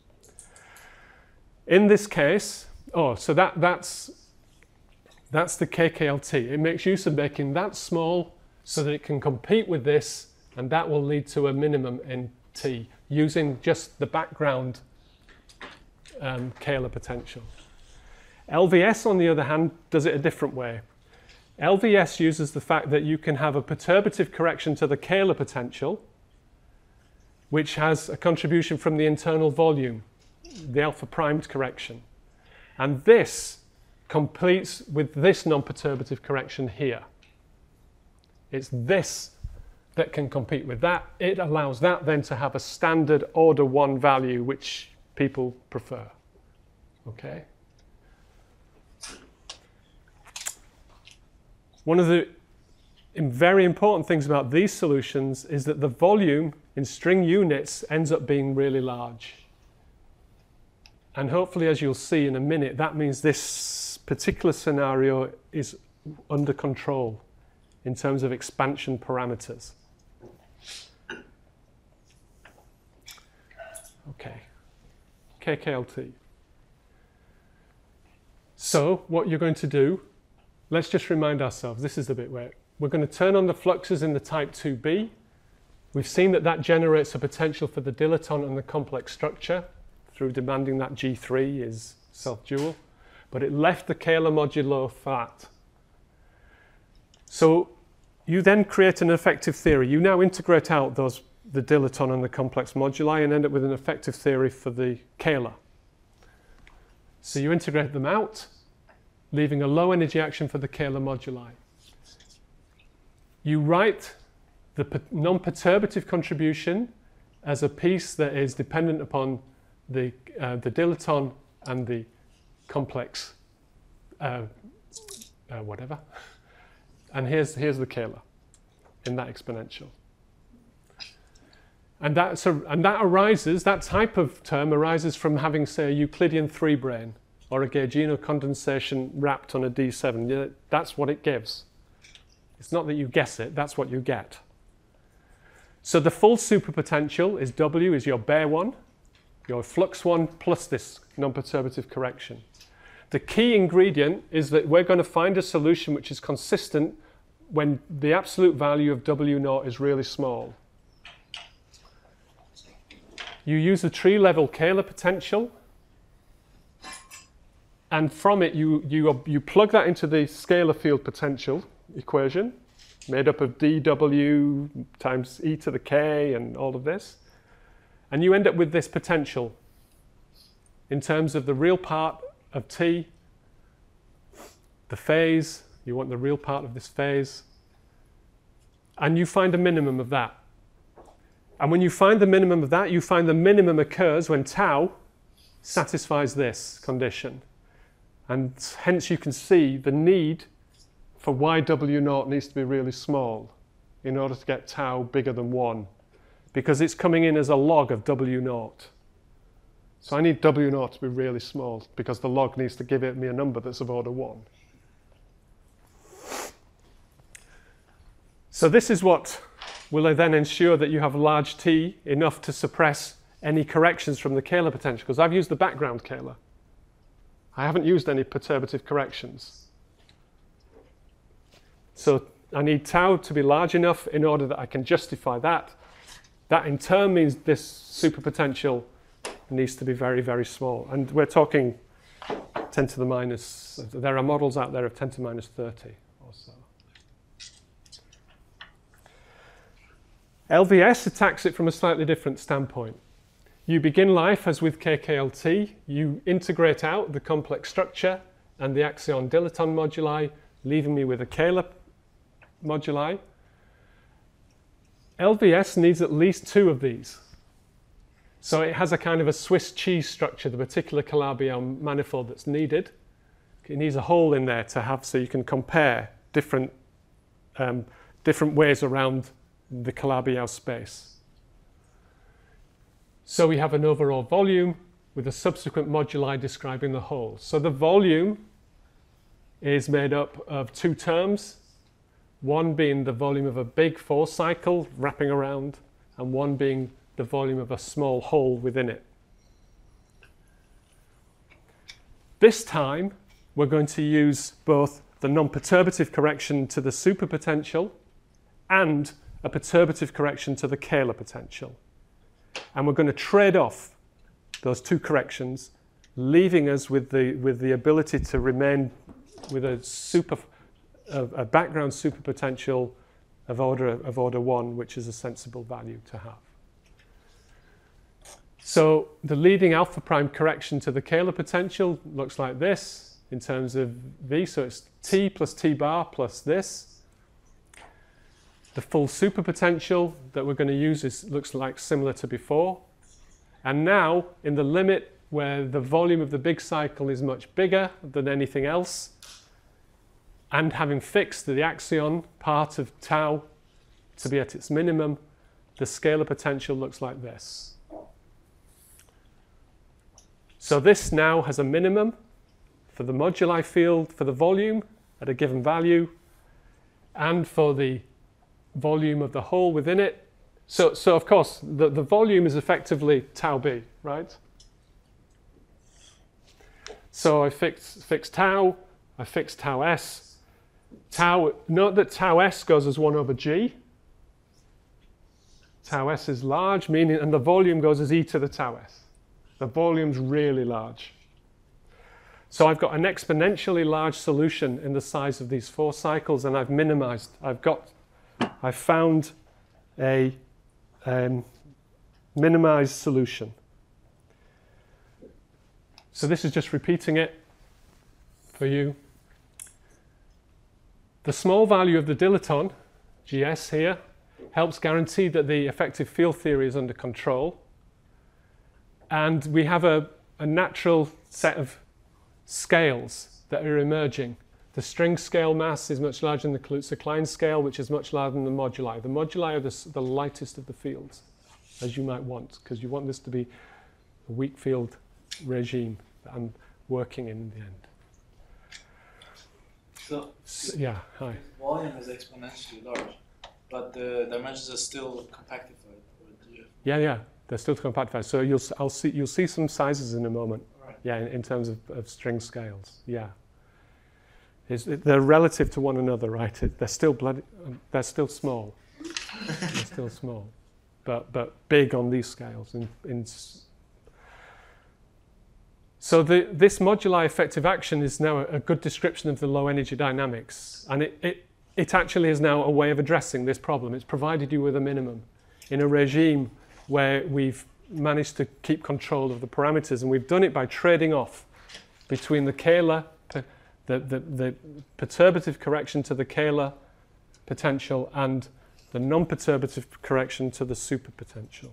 In this case, oh, so that, that's, that's the K K L T. It makes use of making that small so that it can compete with this, and that will lead to a minimum in T using just the background um, Kähler potential. L V S, on the other hand, does it a different way. L V S uses the fact that you can have a perturbative correction to the Kähler potential, which has a contribution from the internal volume, the alpha primed correction. And this completes with this non-perturbative correction here. It's this that can compete with that. It allows that then to have a standard order one value, which people prefer. Okay? One of the very important things about these solutions is that the volume in string units ends up being really large. And hopefully, as you'll see in a minute, that means this particular scenario is under control in terms of expansion parameters. Okay, K K L T. So what you're going to do, let's just remind ourselves, this is the bit where we're going to turn on the fluxes in the type two B. We've seen that that generates a potential for the dilaton and the complex structure through demanding that G three is self-dual, but it left the Kähler modulo flat. So you then create an effective theory. You now integrate out those, the dilaton and the complex moduli, and end up with an effective theory for the Kähler. So you integrate them out, leaving a low energy action for the Kähler moduli. You write the non-perturbative contribution as a piece that is dependent upon the, uh, the dilaton and the complex uh, uh, whatever. And here's, here's the Kähler in that exponential. And that, so, and that arises, that type of term arises from having, say, a Euclidean three brane or a Gaugino condensation wrapped on a D seven. That's what it gives. It's not that you guess it, that's what you get. So the full superpotential is W, is your bare one, your flux one, plus this non-perturbative correction. The key ingredient is that we're going to find a solution which is consistent when the absolute value of W naught is really small. You use the tree level Kähler potential, and from it you, you, you plug that into the scalar field potential equation, made up of dW times e to the k and all of this, and you end up with this potential in terms of the real part of t, the phase, you want the real part of this phase, and you find a minimum of that. And when you find the minimum of that, you find the minimum occurs when tau satisfies this condition. And hence you can see the need for why W naught needs to be really small in order to get tau bigger than one, because it's coming in as a log of W naught. So I need W naught to be really small because the log needs to give it me a number that's of order one. So this is what will then ensure that you have large T enough to suppress any corrections from the Kähler potential, because I've used the background Kähler. I haven't used any perturbative corrections. So I need tau to be large enough in order that I can justify that. That in turn means this superpotential needs to be very, very small. And we're talking ten to the minus, there are models out there of ten to the minus thirty or so. L V S attacks it from a slightly different standpoint. You begin life as with K K L T, you integrate out the complex structure and the axion dilaton moduli, leaving me with a Kähler moduli. L V S needs at least two of these. So it has a kind of a Swiss cheese structure, the particular Calabi-Yau manifold that's needed. It needs a hole in there to have, so you can compare different, um, different ways around the Calabi-Yau space. So we have an overall volume with a subsequent moduli describing the whole. So the volume is made up of two terms, one being the volume of a big four cycle wrapping around, and one being the volume of a small hole within it. This time, we're going to use both the non-perturbative correction to the superpotential and a perturbative correction to the Kähler potential. And we're going to trade off those two corrections, leaving us with the, with the ability to remain with a, super, a, a background superpotential of order, of order one, which is a sensible value to have. So the leading alpha prime correction to the Kähler potential looks like this in terms of V. So it's T plus T bar plus this. The full superpotential that we're going to use is, looks like similar to before. And now, in the limit where the volume of the big cycle is much bigger than anything else, and having fixed the axion part of tau to be at its minimum, the scalar potential looks like this. So this now has a minimum for the moduli field for the volume at a given value, and for the volume of the hole within it. So, so of course, the, the volume is effectively tau b, right? So I fix, fix tau, I fix tau s. Tau, note that tau s goes as one over g. Tau s is large, meaning, and the volume goes as e to the tau s. The volume's really large. So I've got an exponentially large solution in the size of these four cycles, and I've minimized, I've got I found a um, minimized solution. So this is just repeating it for you. The small value of the dilaton, G S here, helps guarantee that the effective field theory is under control. And we have a, a natural set of scales that are emerging. The string scale mass is much larger than the Kaluza-Klein scale, which is much larger than the moduli. The moduli are the, the lightest of the fields, as you might want, because you want this to be a weak field regime that I'm working in in the end. So, So, yeah, hi. volume is exponentially large, but the dimensions are still compactified. Yeah, yeah, they're still compactified. So you'll, I'll see, you'll see some sizes in a moment. Right. Yeah, in, in terms of, of string scales. Yeah. is they're relative to one another, right? It, they're still bloody, they're still small. They're still small, but but big on these scales. In, in so the, this moduli effective action is now a, a good description of the low energy dynamics, and it, it it actually is now a way of addressing this problem. It's provided you with a minimum in a regime where we've managed to keep control of the parameters, and we've done it by trading off between the Kähler, the, the, the perturbative correction to the Kähler potential and the non-perturbative correction to the superpotential.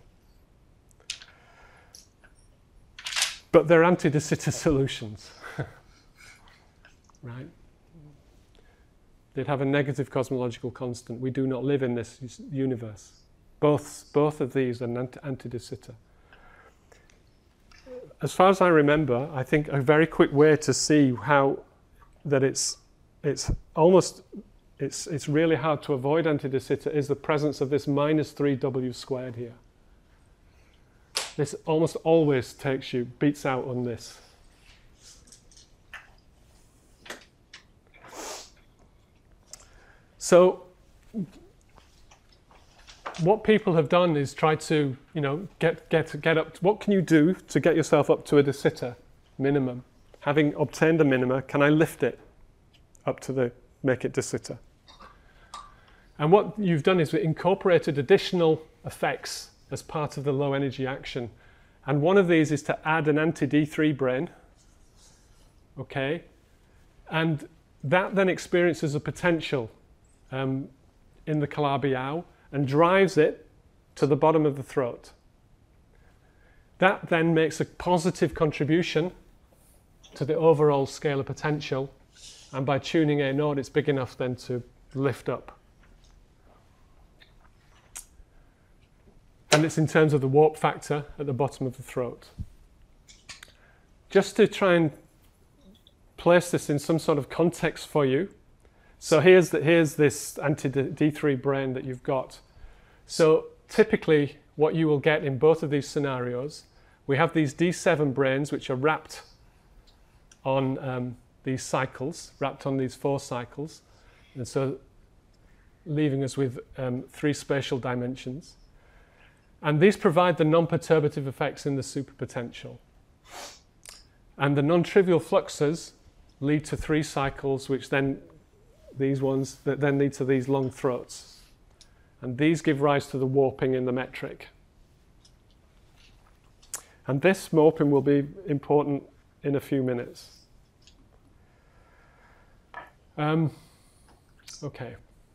But they're anti-de Sitter solutions, right? They'd have a negative cosmological constant. We do not live in this universe. Both, both of these are anti-de Sitter. As far as I remember, I think a very quick way to see how that it's it's almost it's it's really hard to avoid anti-de Sitter is the presence of this minus three W squared here. This almost always takes you beats out on this. So what people have done is try to, you know, get get get up. To, what can you do to get yourself up to a de Sitter minimum? Having obtained a minima, can I lift it up to the make it de Sitter? And what you've done is incorporated additional effects as part of the low energy action, and one of these is to add an anti D three brane. Okay, and that then experiences a potential um, in the Calabi-Yau and drives it to the bottom of the throat. That then makes a positive contribution to the overall scalar potential, and by tuning A naught, it's big enough then to lift up. And it's in terms of the warp factor at the bottom of the throat. Just to try and place this in some sort of context for you. So here's, the, here's this anti-D three brane that you've got. So typically what you will get in both of these scenarios, we have these D seven branes which are wrapped on um, these cycles, wrapped on these four cycles, and so leaving us with um, three spatial dimensions. And these provide the non-perturbative effects in the superpotential. And the non-trivial fluxes lead to three cycles, which then, these ones, that then lead to these long throats. And these give rise to the warping in the metric. And this warping will be important in a few minutes. Um, okay.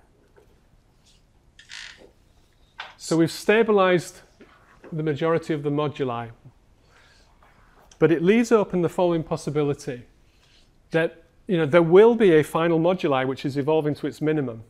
So we've stabilized the majority of the moduli, but it leaves open the following possibility that, you know, there will be a final moduli which is evolving to its minimum.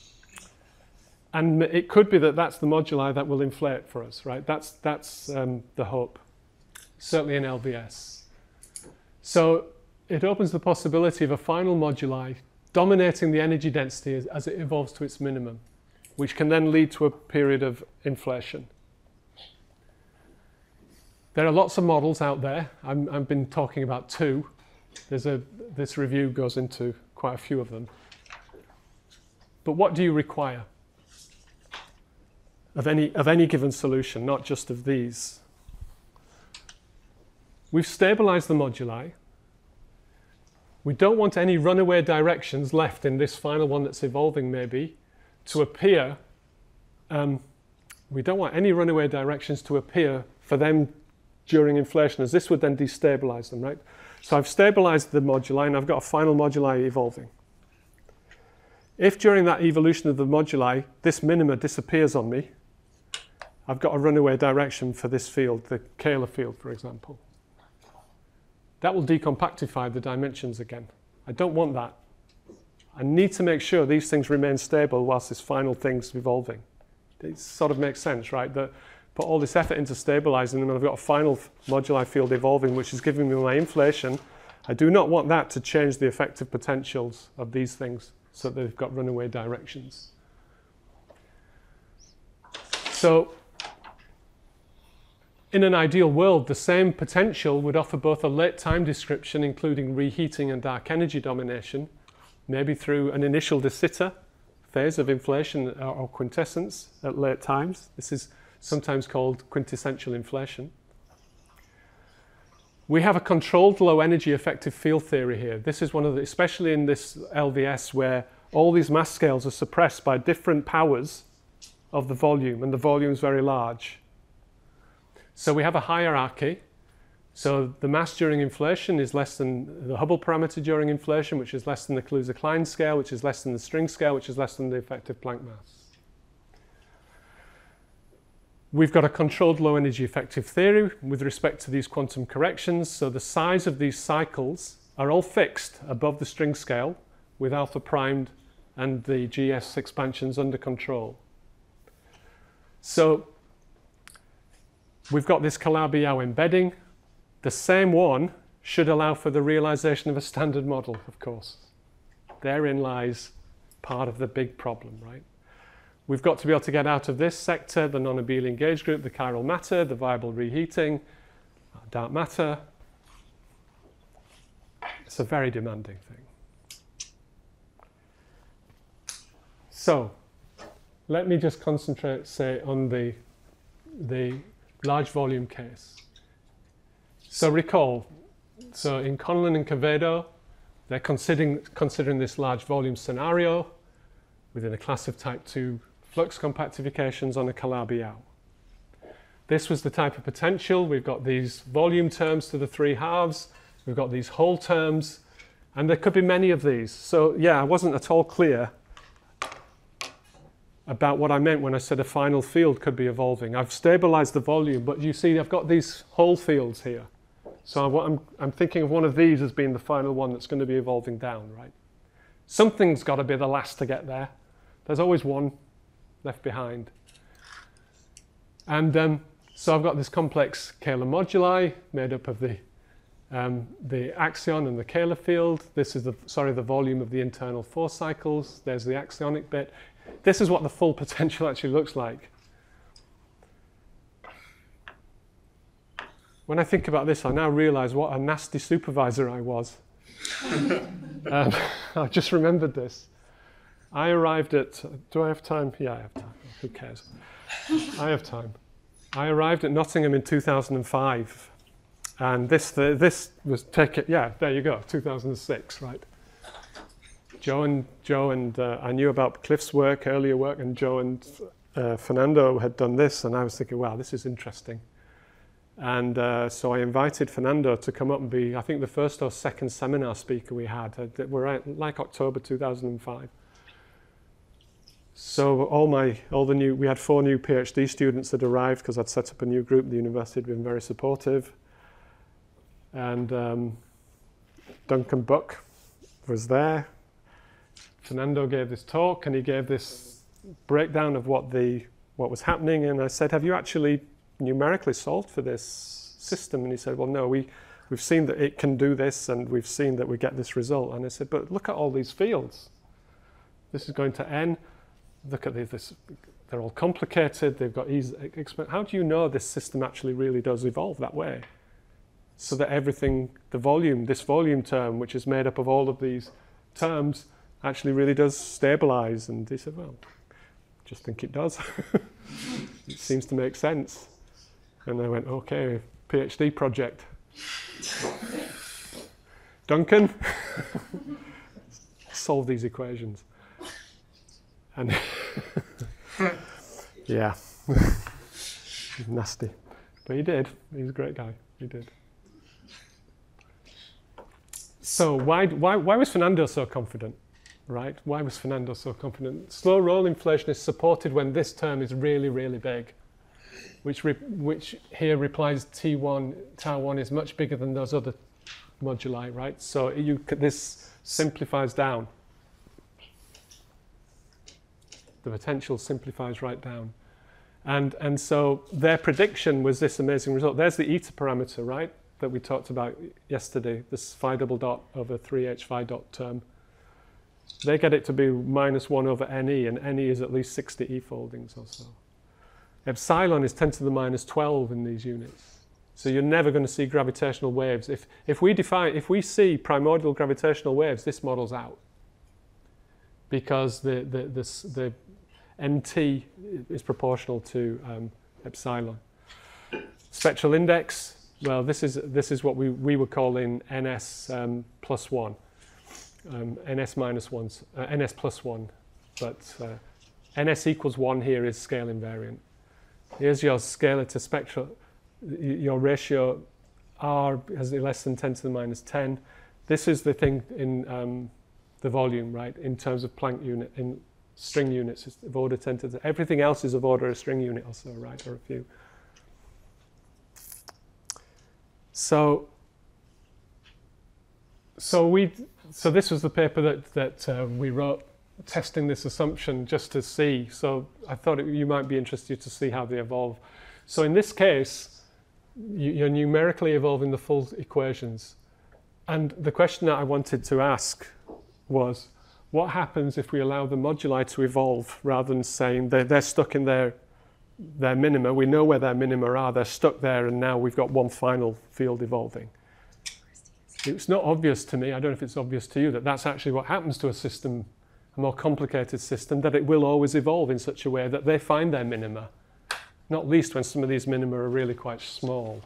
And it could be that that's the moduli that will inflate for us, right? That's, that's um, the hope, certainly in L B S. So it opens the possibility of a final moduli dominating the energy density as, as it evolves to its minimum, which can then lead to a period of inflation. There are lots of models out there. I'm, I've been talking about two. There's a, this review goes into quite a few of them. But what do you require of any, of any given solution, not just of these? We've stabilized the moduli. We don't want any runaway directions left in this final one that's evolving, maybe, to appear. Um, we don't want any runaway directions to appear for them during inflation, as this would then destabilize them, right? So I've stabilized the moduli, and I've got a final moduli evolving. If during that evolution of the moduli, this minima disappears on me, I've got a runaway direction for this field, the Kähler field, for example. That will decompactify the dimensions again. I don't want that. I need to make sure these things remain stable whilst this final thing's evolving. It sort of makes sense, right? That put all this effort into stabilizing them, and I've got a final moduli field evolving, which is giving me my inflation. I do not want that to change the effective potentials of these things so that they've got runaway directions. So in an ideal world, the same potential would offer both a late time description, including reheating and dark energy domination, maybe through an initial de Sitter phase of inflation or, or quintessence at late times. This is sometimes called quintessential inflation. We have a controlled low energy effective field theory here. This is one of the, especially in this L V S where all these mass scales are suppressed by different powers of the volume, and the volume is very large. So we have a hierarchy. So the mass during inflation is less than the Hubble parameter during inflation, which is less than the Kaluza-Klein scale, which is less than the string scale, which is less than the effective Planck mass. We've got a controlled low energy effective theory with respect to these quantum corrections. So the size of these cycles are all fixed above the string scale with alpha primed and the G S expansions under control. So we've got this Calabi-Yau embedding. The same one should allow for the realization of a standard model, of course. Therein lies part of the big problem, right? We've got to be able to get out of this sector, the non-abelian gauge group, the chiral matter, the viable reheating, dark matter. It's a very demanding thing. So, let me just concentrate, say, on the, the large volume case. So recall, so in Conlon and Quevedo, they're considering, considering this large volume scenario within a class of type two flux compactifications on a Calabi-Yau. This was the type of potential. We've got these volume terms to the three halves. We've got these whole terms. And there could be many of these. So yeah, I wasn't at all clear about what I meant when I said a final field could be evolving. I've stabilized the volume, but you see I've got these whole fields here. So I'm, I'm thinking of one of these as being the final one that's going to be evolving down, right? Something's got to be the last to get there. There's always one left behind. And um, so I've got this complex Kähler moduli made up of the, um, the axion and the Kähler field. This is the, sorry, the volume of the internal force cycles. There's the axionic bit. This is what the full potential actually looks like. When I think about this, I now realize what a nasty supervisor I was. um, I just remembered this. I arrived at, do I have time? Yeah, I have time. Who cares? I have time. I arrived at Nottingham in two thousand five. And this, the, this was taken, yeah, there you go, two thousand six, right? Joe and, Joe and uh, I knew about Cliff's work, earlier work, and Joe and uh, Fernando had done this, and I was thinking, wow, this is interesting. And uh, so I invited Fernando to come up and be, I think, the first or second seminar speaker we had. Uh, we're at, like October two thousand five. So all my, all the new, we had four new PhD students that arrived because I'd set up a new group. The university had been very supportive. And um, Duncan Buck was there. Fernando gave this talk, and he gave this breakdown of what the what was happening. And I said, have you actually numerically solved for this system? And he said, well, no, we, we've seen that it can do this, and we've seen that we get this result. And I said, but look at all these fields. This is going to N. Look at this. They're all complicated. They've got easy. How do you know this system actually really does evolve that way? So that everything, the volume, this volume term, which is made up of all of these terms, actually really does stabilize. And he said, well, just think it does. It seems to make sense. And I went, okay, PhD project. Duncan, solve these equations. And yeah, nasty. But he did. He's a great guy. He did. So why, why, why was Fernando so confident, right? Why was Fernando so confident? Slow roll inflation is supported when this term is really, really big, which, re, which here replies T one, tau one is much bigger than those other moduli, right? So you, this simplifies down. The potential simplifies right down. And, and so their prediction was this amazing result. There's the eta parameter, right, that we talked about yesterday, this phi double dot over three h phi dot term. They get it to be minus one over Ne, and Ne is at least sixty E foldings or so. Epsilon is ten to the minus twelve in these units. So you're never going to see gravitational waves. If, if, we define, if we see primordial gravitational waves, this model's out. because the, the, the, the M T is proportional to um, epsilon. Spectral index, well, this is, this is what we, we were calling N S um, plus one, um, N S minus one, uh, N S plus one, but uh, N S equals one here is scale invariant. Here's your scalar to spectral, your ratio R has less than ten to the minus ten. This is the thing in um, the volume, right, in terms of Planck unit, in string units, it's of order ten to the, everything else is of order a string unit or so, right, or a few. So, so we, so this was the paper that, that uh, we wrote testing this assumption just to see. So I thought it, you might be interested to see how they evolve. So in this case, you, you're numerically evolving the full equations. And the question that I wanted to ask was, what happens if we allow the moduli to evolve rather than saying they're, they're stuck in their, their minima? We know where their minima are, they're stuck there, and now we've got one final field evolving. It's not obvious to me, I don't know if it's obvious to you, that that's actually what happens to a system, a more complicated system, that it will always evolve in such a way that they find their minima, not least when some of these minima are really quite small.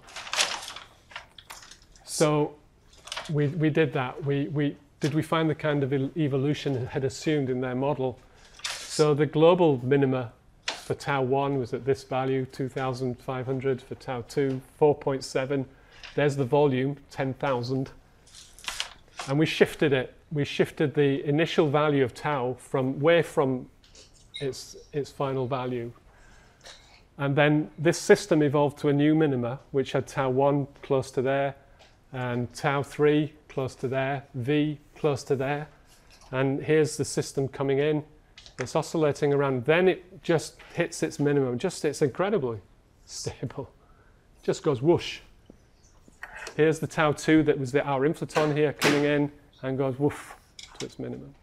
So we, we did that. We, we, did we find the kind of evolution had assumed in their model? So the global minima for tau one was at this value, two thousand five hundred, for tau two, four point seven. There's the volume, ten thousand. And we shifted it. We shifted the initial value of tau from way from its, its final value. And then this system evolved to a new minima, which had tau one close to there, and tau three close to there, V close to there. And here's the system coming in. It's oscillating around. Then it just hits its minimum. Just it's incredibly stable. Just goes whoosh. Here's the tau two that was the our inflaton here coming in and goes woof to its minimum.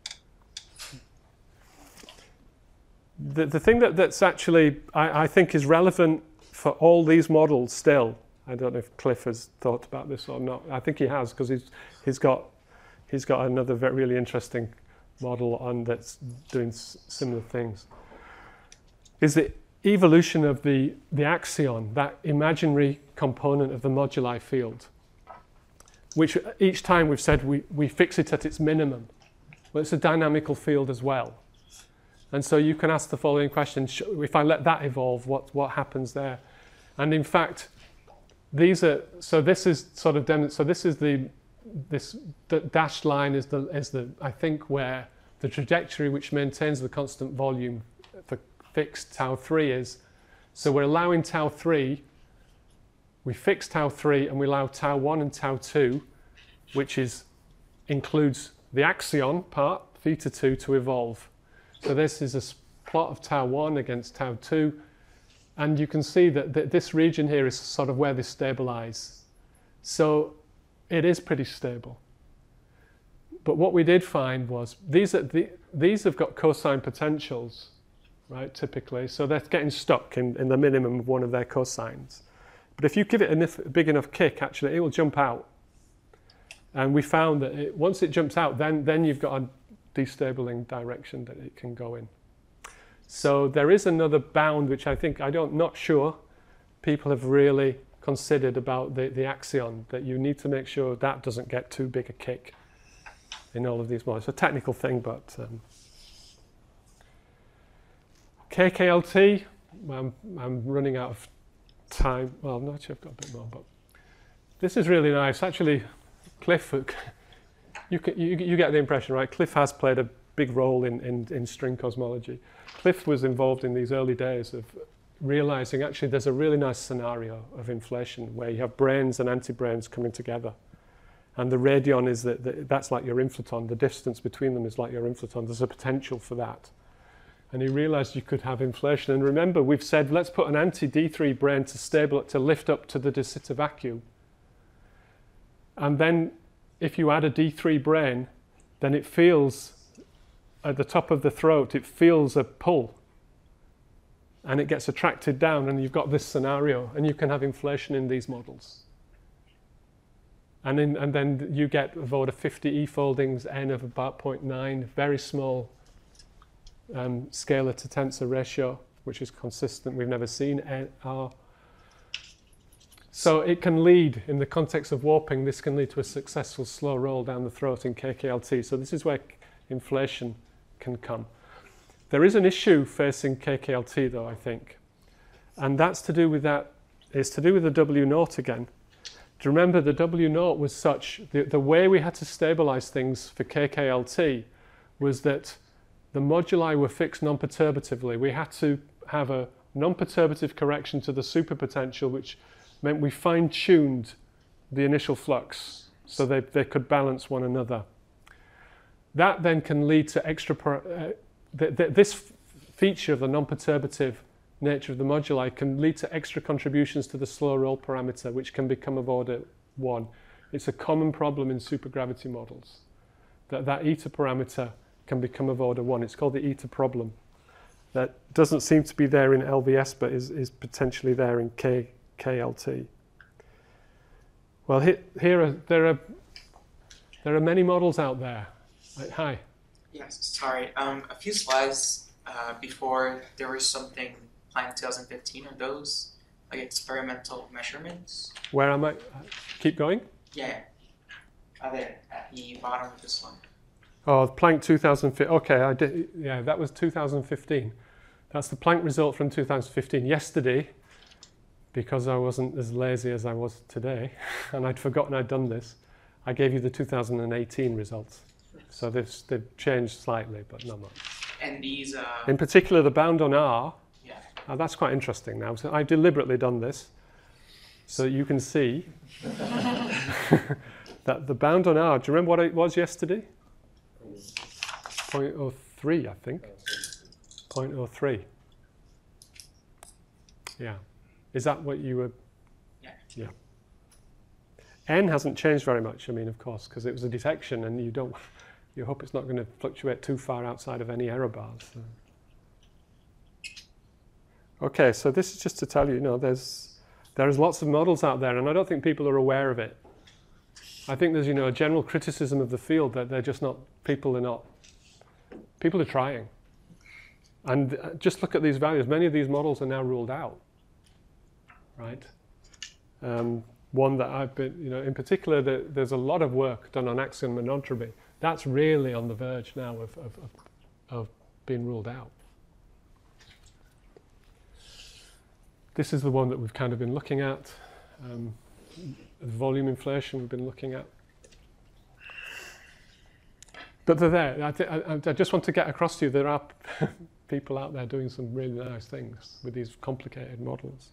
The, the thing that, that's actually, I, I think, is relevant for all these models still, I don't know if Cliff has thought about this or not. I think he has, because he's, he's, got, he's got another very, really interesting model on that's doing s similar things, is the evolution of the, the axion, that imaginary component of the moduli field, which each time we've said we, we fix it at its minimum. Well, it's a dynamical field as well. And so you can ask the following question, if I let that evolve, what, what happens there? And in fact, these are, so this is sort of, dem so this is the, this the dashed line is the, is the, I think, where the trajectory which maintains the constant volume for fixed tau three is. So we're allowing tau three, we fix tau three, and we allow tau one and tau two, which is, includes the axion part, theta two, to evolve. So this is a plot of tau one against tau two. And you can see that th this region here is sort of where they stabilize. So it is pretty stable. But what we did find was these, are the, these have got cosine potentials, right, typically. So they're getting stuck in, in the minimum of one of their cosines. But if you give it a big enough kick, actually, it will jump out. And we found that it, once it jumps out, then, then you've got a destabilizing direction that it can go in. So there is another bound, which I think, I don't, not sure, people have really considered about the, the axion, that you need to make sure that doesn't get too big a kick in all of these models. It's a technical thing, but um, K K L T, I'm, I'm running out of time. Well, no, actually I've got a bit more, but this is really nice. Actually, Cliff, you, can, you, you get the impression, right? Cliff has played a big role in, in, in string cosmology. Cliff was involved in these early days of realizing actually there's a really nice scenario of inflation where you have branes and anti-branes coming together. And the radion is that, that that's like your inflaton. The distance between them is like your inflaton. There's a potential for that. And he realized you could have inflation. And remember, we've said, let's put an anti D three brane to stable to lift up to the de Sitter vacuum. And then if you add a D three brane, then it feels at the top of the throat, it feels a pull. And it gets attracted down, and you've got this scenario, and you can have inflation in these models. And, in, and then you get of order fifty e-foldings, n of about zero point nine, very small um, scalar to tensor ratio, which is consistent. We've never seen n, r. So it can lead, in the context of warping, this can lead to a successful slow roll down the throat in K K L T. So this is where inflation can come. There is an issue facing K K L T, though, I think. And that's to do with that, it's to do with the W naught again. Do you remember the W naught was such, the, the way we had to stabilize things for K K L T was that the moduli were fixed non-perturbatively. We had to have a non-perturbative correction to the superpotential, which meant we fine-tuned the initial flux so they, they could balance one another. That then can lead to extra, uh, th th this feature of the non-perturbative nature of the moduli can lead to extra contributions to the slow roll parameter, which can become of order one. It's a common problem in supergravity models, that that eta parameter can become of order one. It's called the eta problem. That doesn't seem to be there in L V S, but is, is potentially there in K, K L T. Well, he, here are, there are there are many models out there. Like, hi. Yes, sorry. Um, a few slides uh, before there was something planned in twenty fifteen. Are those like experimental measurements? Where am I? Keep going. Yeah. Are they at the bottom of this one? Oh, Planck two thousand fifteen. Okay, I did. Yeah, that was two thousand fifteen. That's the Planck result from two thousand fifteen. Yesterday, because I wasn't as lazy as I was today, and I'd forgotten I'd done this, I gave you the two thousand eighteen results. So they've, they've changed slightly, but not much. And these... Uh, In particular, the bound on R, yeah. uh, that's quite interesting now. So I've deliberately done this, so you can see that the bound on R, do you remember what it was yesterday? zero point zero three, I think. zero point zero three. Yeah. Is that what you were? Yeah. Yeah. N hasn't changed very much, I mean, of course, because it was a detection and you don't, you hope it's not going to fluctuate too far outside of any error bars. So. Okay, so this is just to tell you, you know, there's, there's lots of models out there, and I don't think people are aware of it. I think there's, you know, a general criticism of the field that they're just not, people are not, people are trying. And just look at these values. Many of these models are now ruled out, right? Um, one that I've been, you know, in particular, the, there's a lot of work done on axion monotropy. That's really on the verge now of, of, of, of being ruled out. This is the one that we've kind of been looking at. Um, volume inflation we've been looking at. But they're there. I, th I, I just want to get across to you, there are people out there doing some really nice things with these complicated models.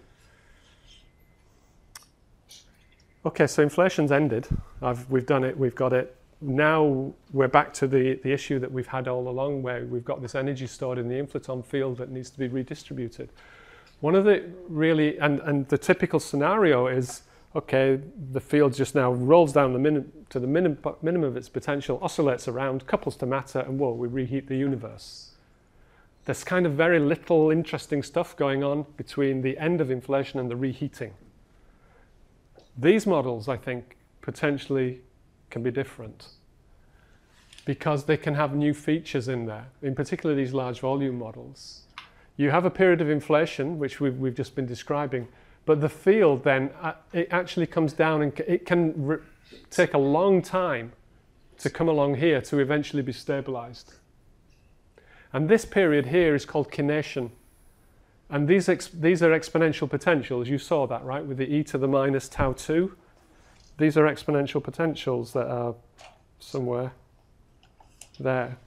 Okay, so inflation's ended. I've, we've done it, we've got it. Now we're back to the, the issue that we've had all along, where we've got this energy stored in the inflaton field that needs to be redistributed. One of the really, and, and the typical scenario is, okay, the field just now rolls down the minim, to the minim, minimum of its potential, oscillates around, couples to matter, and whoa, we reheat the universe. There's kind of very little interesting stuff going on between the end of inflation and the reheating. These models, I think, potentially can be different because they can have new features in there, in particular these large volume models. You have a period of inflation, which we've, we've just been describing, but the field then, uh, it actually comes down and it can re take a long time to come along here to eventually be stabilized. And this period here is called kination. And these, ex these are exponential potentials. You saw that, right, with the e to the minus tau two. These are exponential potentials that are somewhere there.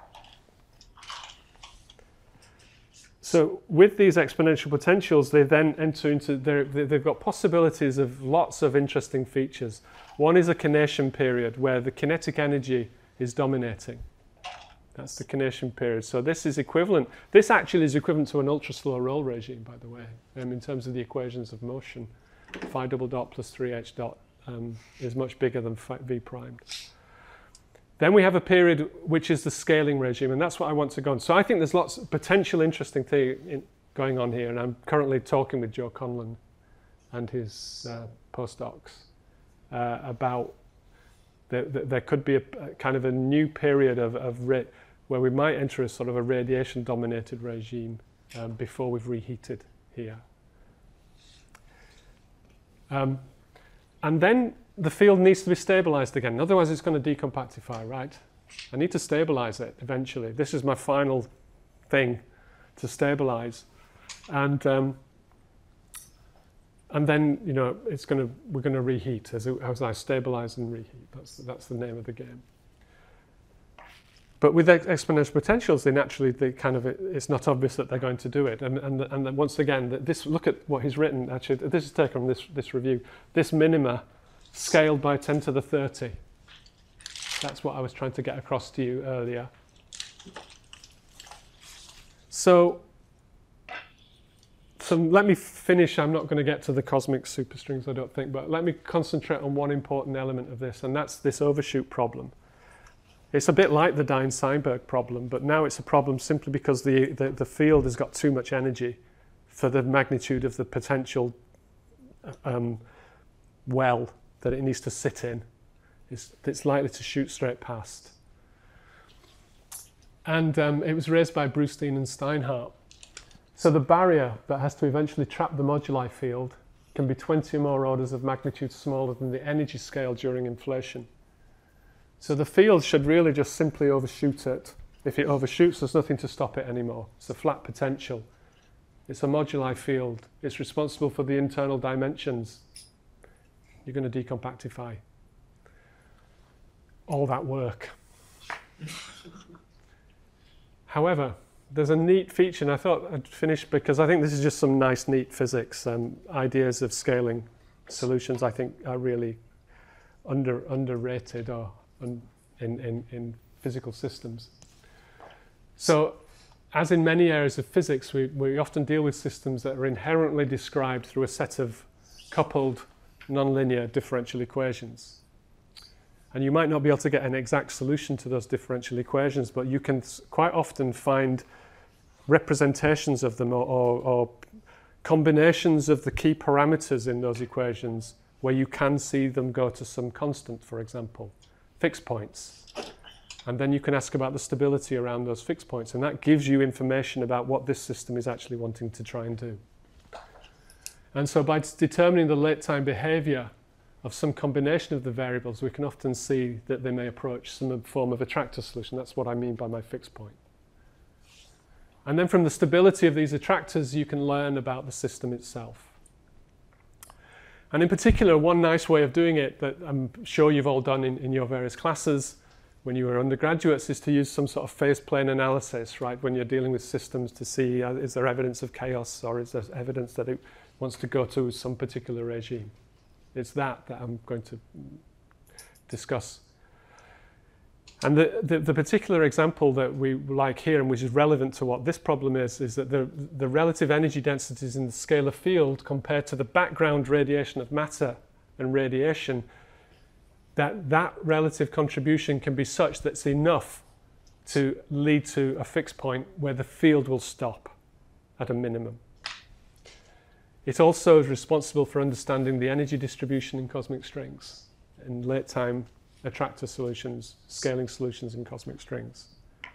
So with these exponential potentials, they then enter into, they've got possibilities of lots of interesting features. One is a kination period where the kinetic energy is dominating. That's the kination period. So this is equivalent. This actually is equivalent to an ultra-slow roll regime, by the way, um, in terms of the equations of motion. Phi double dot plus three h dot um, is much bigger than v primed. Then we have a period which is the scaling regime, and that's what I want to go on. So I think there's lots of potential interesting thing in, going on here, and I'm currently talking with Joe Conlon and his uh, postdocs uh, about that the, there could be a, a kind of a new period of, of ra- where we might enter a sort of a radiation-dominated regime um, before we've reheated here. Um, and then the field needs to be stabilized again, otherwise it's going to decompactify, right? I need to stabilize it eventually. This is my final thing to stabilize. And um, and then, you know, it's going to we're going to reheat as, as I stabilize and reheat. That's that's the name of the game. But with ex- exponential potentials, they naturally they kind of it's not obvious that they're going to do it. And and and then once again, this look at what he's written. Actually, this is taken from this this review. This minima scaled by ten to the thirty. That's what I was trying to get across to you earlier. So, so let me finish. I'm not going to get to the cosmic superstrings, I don't think, but let me concentrate on one important element of this, and that's this overshoot problem. It's a bit like the Dine-Seinberg problem, but now it's a problem simply because the, the, the field has got too much energy for the magnitude of the potential um, well that it needs to sit in. It's, it's likely to shoot straight past. And um, it was raised by Brustine and Steinhardt. So the barrier that has to eventually trap the moduli field can be twenty or more orders of magnitude smaller than the energy scale during inflation. So the field should really just simply overshoot it. If it overshoots, there's nothing to stop it anymore. It's a flat potential. It's a moduli field. It's responsible for the internal dimensions. You're going to decompactify. All that work. However, there's a neat feature, and I thought I'd finish because I think this is just some nice, neat physics. Um, ideas of scaling solutions, I think, are really under underrated or un, in, in, in physical systems. So, as in many areas of physics, we, we often deal with systems that are inherently described through a set of coupled nonlinear differential equations. And you might not be able to get an exact solution to those differential equations, but you can quite often find representations of them or, or, or combinations of the key parameters in those equations where you can see them go to some constant, for example, fixed points. And then you can ask about the stability around those fixed points, and that gives you information about what this system is actually wanting to try and do. And so by determining the late time behavior of some combination of the variables, we can often see that they may approach some form of attractor solution. That's what I mean by my fixed point. And then from the stability of these attractors, you can learn about the system itself. And in particular, one nice way of doing it that I'm sure you've all done in, in your various classes when you were undergraduates is to use some sort of phase plane analysis, right? When you're dealing with systems to see uh, is there evidence of chaos or is there evidence that it wants to go to some particular regime. It's that that I'm going to discuss. And the, the, the particular example that we like here, and which is relevant to what this problem is, is that the, the relative energy densities in the scalar field compared to the background radiation of matter and radiation, that that relative contribution can be such that it's enough to lead to a fixed point where the field will stop at a minimum. It also is responsible for understanding the energy distribution in cosmic strings, in late time attractor solutions, scaling solutions in cosmic strings.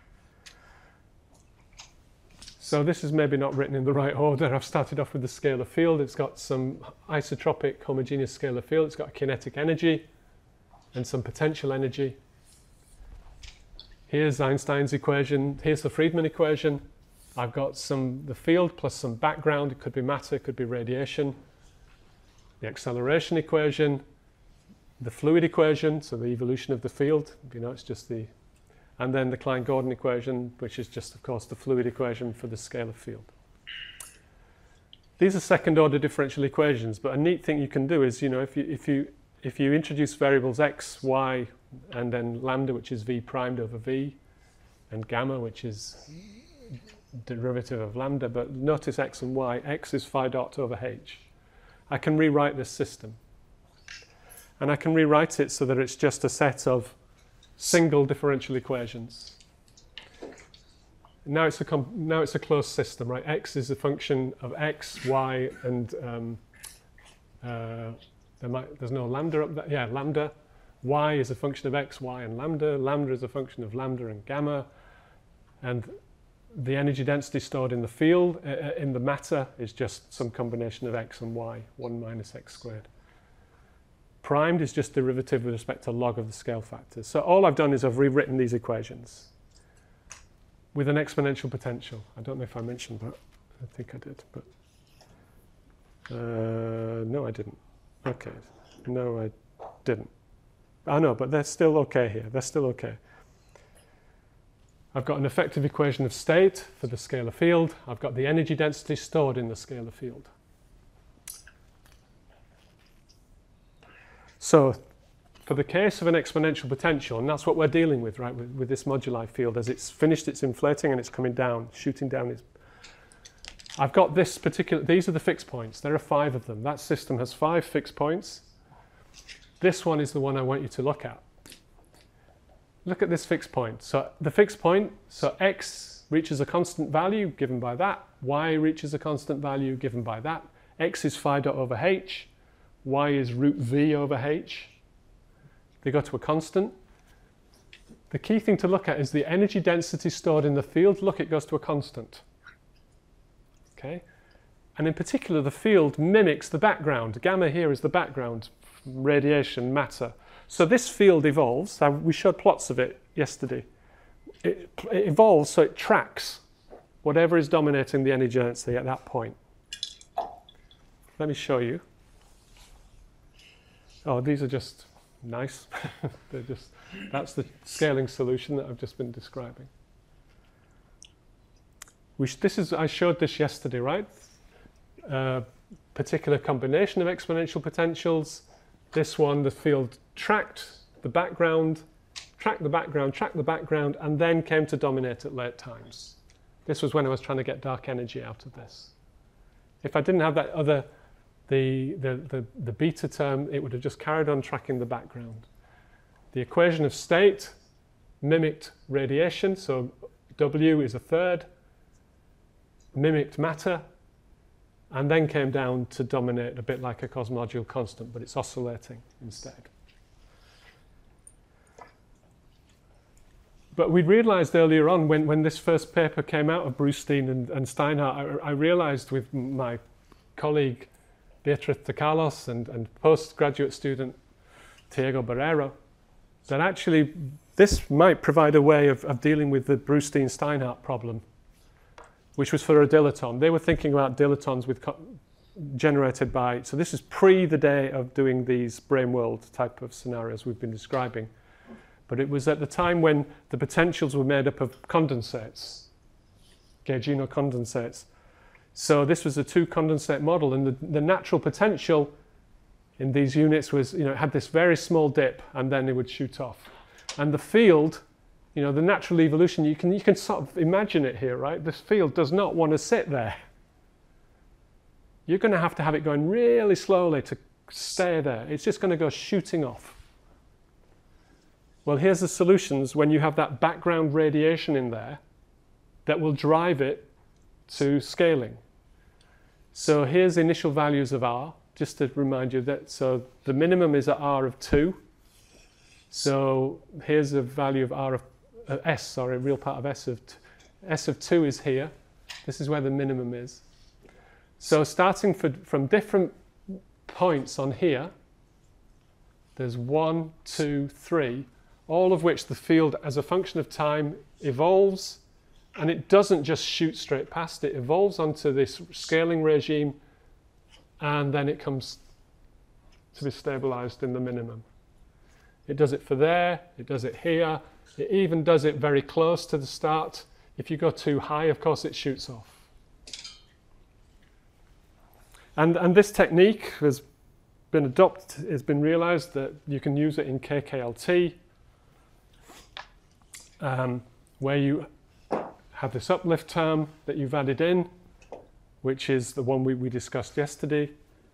So this is maybe not written in the right order. I've started off with the scalar field. It's got some isotropic homogeneous scalar field. It's got a kinetic energy and some potential energy. Here's Einstein's equation. Here's the Friedmann equation. I've got some the field plus some background. It could be matter, it could be radiation. The acceleration equation, the fluid equation, so the evolution of the field. You know, it's just the, and then the Klein-Gordon equation, which is just, of course, the fluid equation for the scalar field. These are second-order differential equations, but a neat thing you can do is, you know, if you if you if you introduce variables x, y, and then lambda, which is v primed over v, and gamma, which is derivative of lambda, but notice x and y, x is phi dot over h. I can rewrite this system. And I can rewrite it so that it's just a set of single differential equations. Now it's a, com now it's a closed system, right? X is a function of x, y, and um, uh, There might, there's no lambda up there. Yeah, lambda. Y is a function of x, y, and lambda. Lambda is a function of lambda and gamma. And the energy density stored in the field, uh, in the matter, is just some combination of x and y, one minus x squared. Primed is just derivative with respect to log of the scale factors. So all I've done is I've rewritten these equations with an exponential potential. I don't know if I mentioned that. I think I did, but uh, no, I didn't. Okay, no, I didn't. I know, but they're still okay here. They're still okay. I've got an effective equation of state for the scalar field. I've got the energy density stored in the scalar field. So for the case of an exponential potential, and that's what we're dealing with, right, with, with this moduli field, as it's finished its inflating and it's coming down, shooting down. Its, I've got this particular, these are the fixed points. There are five of them. That system has five fixed points. This one is the one I want you to look at. Look at this fixed point. So the fixed point, so x reaches a constant value given by that, y reaches a constant value given by that, x is phi dot over h, y is root v over h. They go to a constant. The key thing to look at is the energy density stored in the field. Look, it goes to a constant. Okay? And in particular, the field mimics the background. Gamma here is the background, radiation, matter. So this field evolves. We showed plots of it yesterday. It, it evolves so it tracks whatever is dominating the energy density at that point. Let me show you. Oh, these are just nice. They're just, that's the scaling solution that I've just been describing. We sh this is, I showed this yesterday, right? Uh, particular combination of exponential potentials. This one, the field tracked the background, tracked the background, tracked the background, and then came to dominate at late times. This was when I was trying to get dark energy out of this. If I didn't have that other, the, the, the, the beta term, it would have just carried on tracking the background. The equation of state mimicked radiation, so W is a third, mimicked matter, and then came down to dominate a bit like a cosmological constant, but it's oscillating instead. But we realized earlier on, when, when this first paper came out of Brustein and, and Steinhardt, I, I realized with my colleague Beatriz de Carlos and, and postgraduate student Diego Barrero, that actually this might provide a way of, of dealing with the Brustein-Steinhardt problem, which was for a dilaton. They were thinking about dilatones with generated by, so this is pre the day of doing these brain world type of scenarios we've been describing. But it was at the time when the potentials were made up of condensates, gaugino condensates. So this was a two condensate model, and the, the natural potential in these units was, you know, it had this very small dip and then it would shoot off. And the field, you know, the natural evolution, you can, you can sort of imagine it here, right? This field does not want to sit there. You're going to have to have it going really slowly to stay there. It's just going to go shooting off. Well, here's the solutions when you have that background radiation in there that will drive it to scaling. So here's the initial values of R, just to remind you that, so the minimum is at R of two. So here's a value of R of uh, S, sorry, a real part of S of, t S of two is here. This is where the minimum is. So starting for, from different points on here, there's one, two, three, all of which the field as a function of time evolves, and it doesn't just shoot straight past, it evolves onto this scaling regime, and then it comes to be stabilized in the minimum. It does it for there, it does it here, it even does it very close to the start. If you go too high, of course, it shoots off. And, and this technique has been adopted, has been realized that you can use it in K K L T, um, where you have this uplift term that you've added in, which is the one we, we discussed yesterday.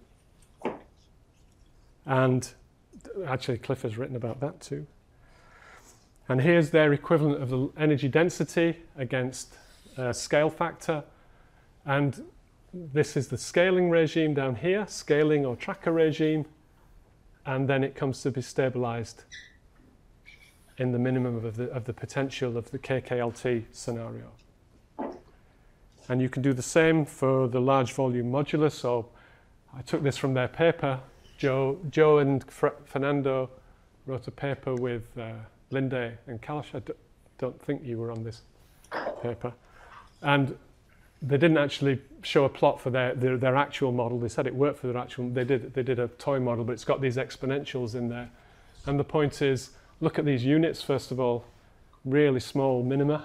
And actually, Cliff has written about that too. And here's their equivalent of the energy density against uh, scale factor. And this is the scaling regime down here, scaling or tracker regime. and then it comes to be stabilized in the minimum of the, of the potential of the K K L T scenario. And you can do the same for the large volume modulus. So I took this from their paper. Joe, Joe and Fr- Fernando wrote a paper with uh, Linde and Kalash. I d- don't think you were on this paper. And they didn't actually show a plot for their, their, their actual model. They said it worked for their actual, they did, they did a toy model, but it's got these exponentials in there. And the point is, look at these units, first of all, really small minima.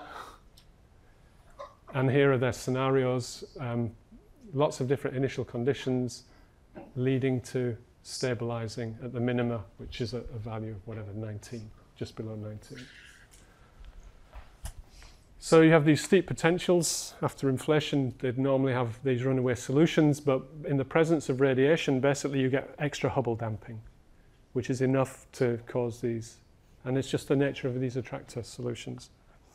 And here are their scenarios, um, lots of different initial conditions leading to stabilizing at the minima, which is a, a value of whatever, nineteen, just below nineteen. So you have these steep potentials. After inflation, they'd normally have these runaway solutions, but in the presence of radiation, basically you get extra Hubble damping, which is enough to cause these. And it's just the nature of these attractor solutions.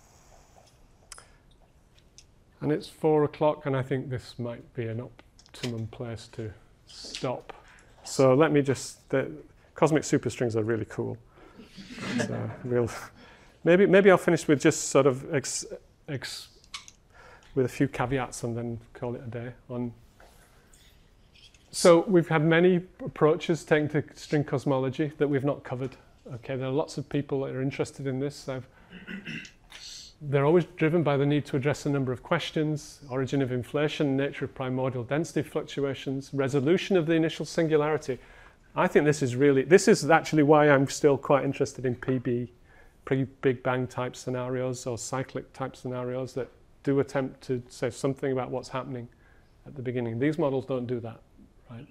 And it's four o'clock, and I think this might be an optimum place to stop. So let me just, the cosmic superstrings are really cool. It's, uh, real, maybe maybe I'll finish with just sort of ex, ex, with a few caveats and then call it a day. On. So we've had many approaches taken to string cosmology that we've not covered. Okay, there are lots of people that are interested in this. I've, They're always driven by the need to address a number of questions: origin of inflation, nature of primordial density fluctuations, resolution of the initial singularity. I think this is really, this is actually why I'm still quite interested in P B, pre-Big Bang type scenarios or cyclic type scenarios that do attempt to say something about what's happening at the beginning. These models don't do that, right?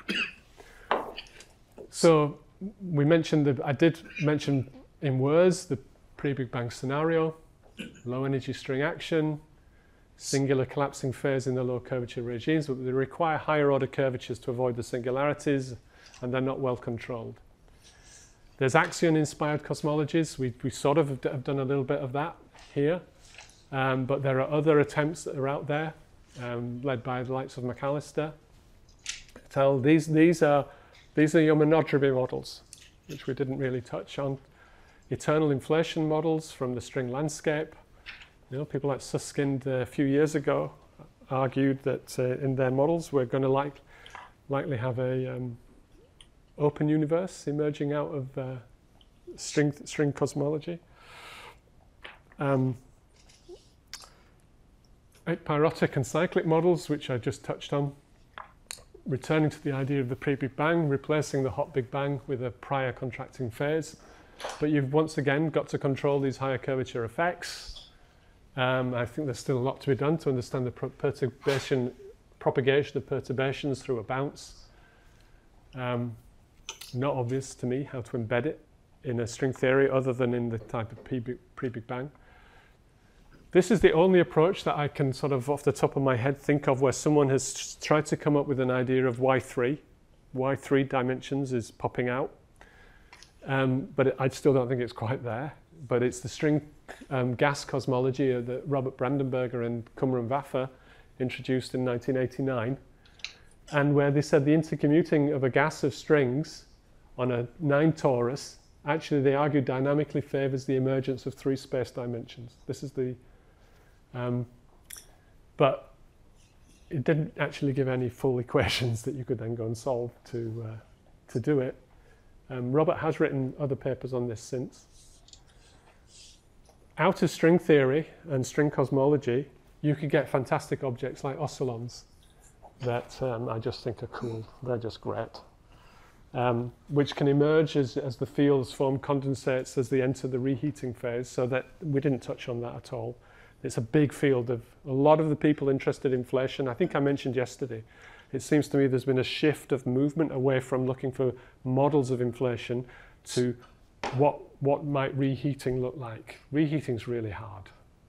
So we mentioned, the, I did mention in words the pre-Big Bang scenario. Low energy string action, singular collapsing phase in the low curvature regimes, but they require higher order curvatures to avoid the singularities, and they're not well controlled. There's axion-inspired cosmologies. We, we sort of have done a little bit of that here, um, but there are other attempts that are out there, um, led by the likes of McAllister. Tell these these are these are your monodromy models, which we didn't really touch on. Eternal inflation models from the string landscape. You know, people like Susskind uh, a few years ago argued that uh, in their models we're going to like, likely have a um, open universe emerging out of uh, string string cosmology. Um, pyrotic and cyclic models, which I just touched on, returning to the idea of the pre-Big Bang, replacing the hot Big Bang with a prior contracting phase. But you've once again got to control these higher curvature effects. Um, I think there's still a lot to be done to understand the perturbation, propagation of perturbations through a bounce. Um, not obvious to me how to embed it in a string theory other than in the type of pre-Big Bang. This is the only approach that I can sort of off the top of my head think of where someone has tried to come up with an idea of Y three. Y three dimensions is popping out. Um, but it, I still don't think it's quite there. But it's the string um, gas cosmology that Robert Brandenberger and Kummer and Waffer introduced in nineteen eighty-nine, and where they said the intercommuting of a gas of strings on a nine torus, actually they argued dynamically favors the emergence of three space dimensions. This is the, um, but it didn't actually give any full equations that you could then go and solve to uh, to do it. Um, Robert has written other papers on this since. Out of string theory and string cosmology, you could get fantastic objects like oscillons that um, I just think are cool. They're just great. Um, which can emerge as, as the fields form condensates as they enter the reheating phase, so that we didn't touch on that at all. It's a big field of a lot of the people interested in inflation. I think I mentioned yesterday, it seems to me there's been a shift of movement away from looking for models of inflation to what what might reheating look like. Reheating's really hard.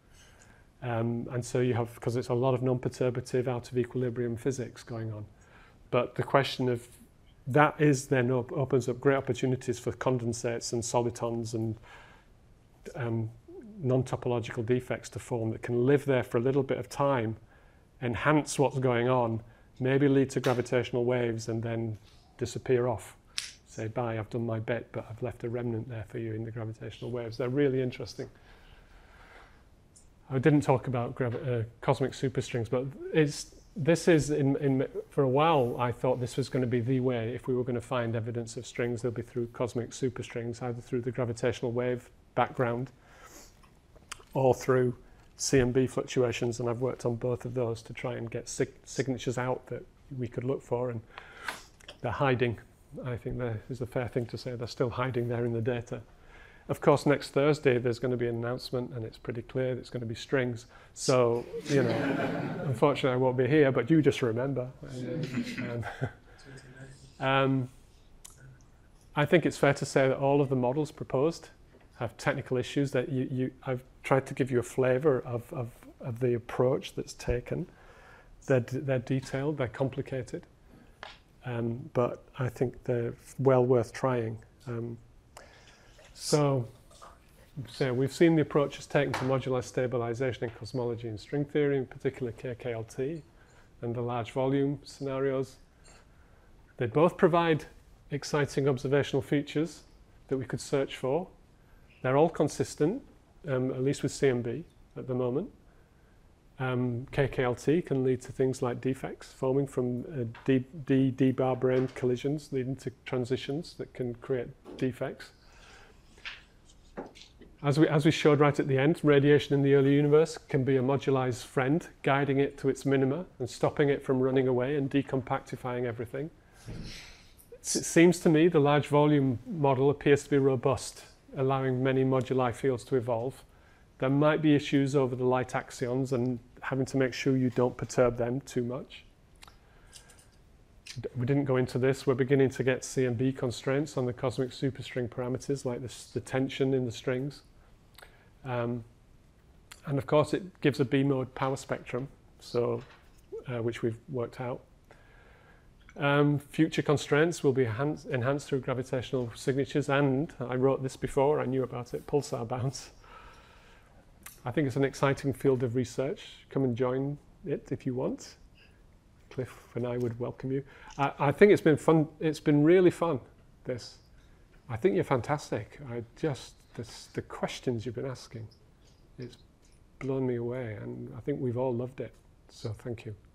Um, and so you have, because it's a lot of non-perturbative out of equilibrium physics going on. But the question of that is then op- opens up great opportunities for condensates and solitons and um, non-topological defects to form that can live there for a little bit of time, enhance what's going on, maybe lead to gravitational waves and then disappear off. say, bye, I've done my bit, but I've left a remnant there for you in the gravitational waves. They're really interesting. I didn't talk about gravi- uh, cosmic superstrings, but it's, this is, in, in, for a while, I thought this was going to be the way. If we were going to find evidence of strings, they'll be through cosmic superstrings, either through the gravitational wave background or through C M B fluctuations, and I've worked on both of those to try and get sig- signatures out that we could look for, and they're hiding. I think there is a fair thing to say they're still hiding there in the data. Of course, next Thursday there's going to be an announcement, and it's pretty clear that it's going to be strings. So, you know, unfortunately I won't be here, but you just remember. Um, um, I think it's fair to say that all of the models proposed have technical issues that you, you I've tried to give you a flavour of, of, of the approach that's taken. They're, they're detailed, they're complicated, um, but I think they're well worth trying. Um, so, so we've seen the approaches taken to moduli stabilization in cosmology and string theory, in particular K K L T and the large volume scenarios. They both provide exciting observational features that we could search for. They're all consistent, um, at least with C M B at the moment. Um, K K L T can lead to things like defects forming from uh, D, D, D bar brane collisions, leading to transitions that can create defects. As we, as we showed right at the end, radiation in the early universe can be a moduli friend, guiding it to its minima and stopping it from running away and decompactifying everything. It seems to me the large volume model appears to be robust, allowing many moduli fields to evolve. There might be issues over the light axions and having to make sure you don't perturb them too much. We didn't go into this. We're beginning to get C M B constraints on the cosmic superstring parameters, like this, the tension in the strings. Um, and of course, it gives a B-mode power spectrum, so uh, which we've worked out. Um, future constraints will be enhanced, enhanced through gravitational signatures, and I wrote this before, I knew about it, pulsar bounce. I think it's an exciting field of research. Come and join it if you want. Cliff and I would welcome you. I, I think it's been fun. It's been really fun, this. I think you're fantastic. I just, this, the questions you've been asking, it's blown me away, and I think we've all loved it. So thank you.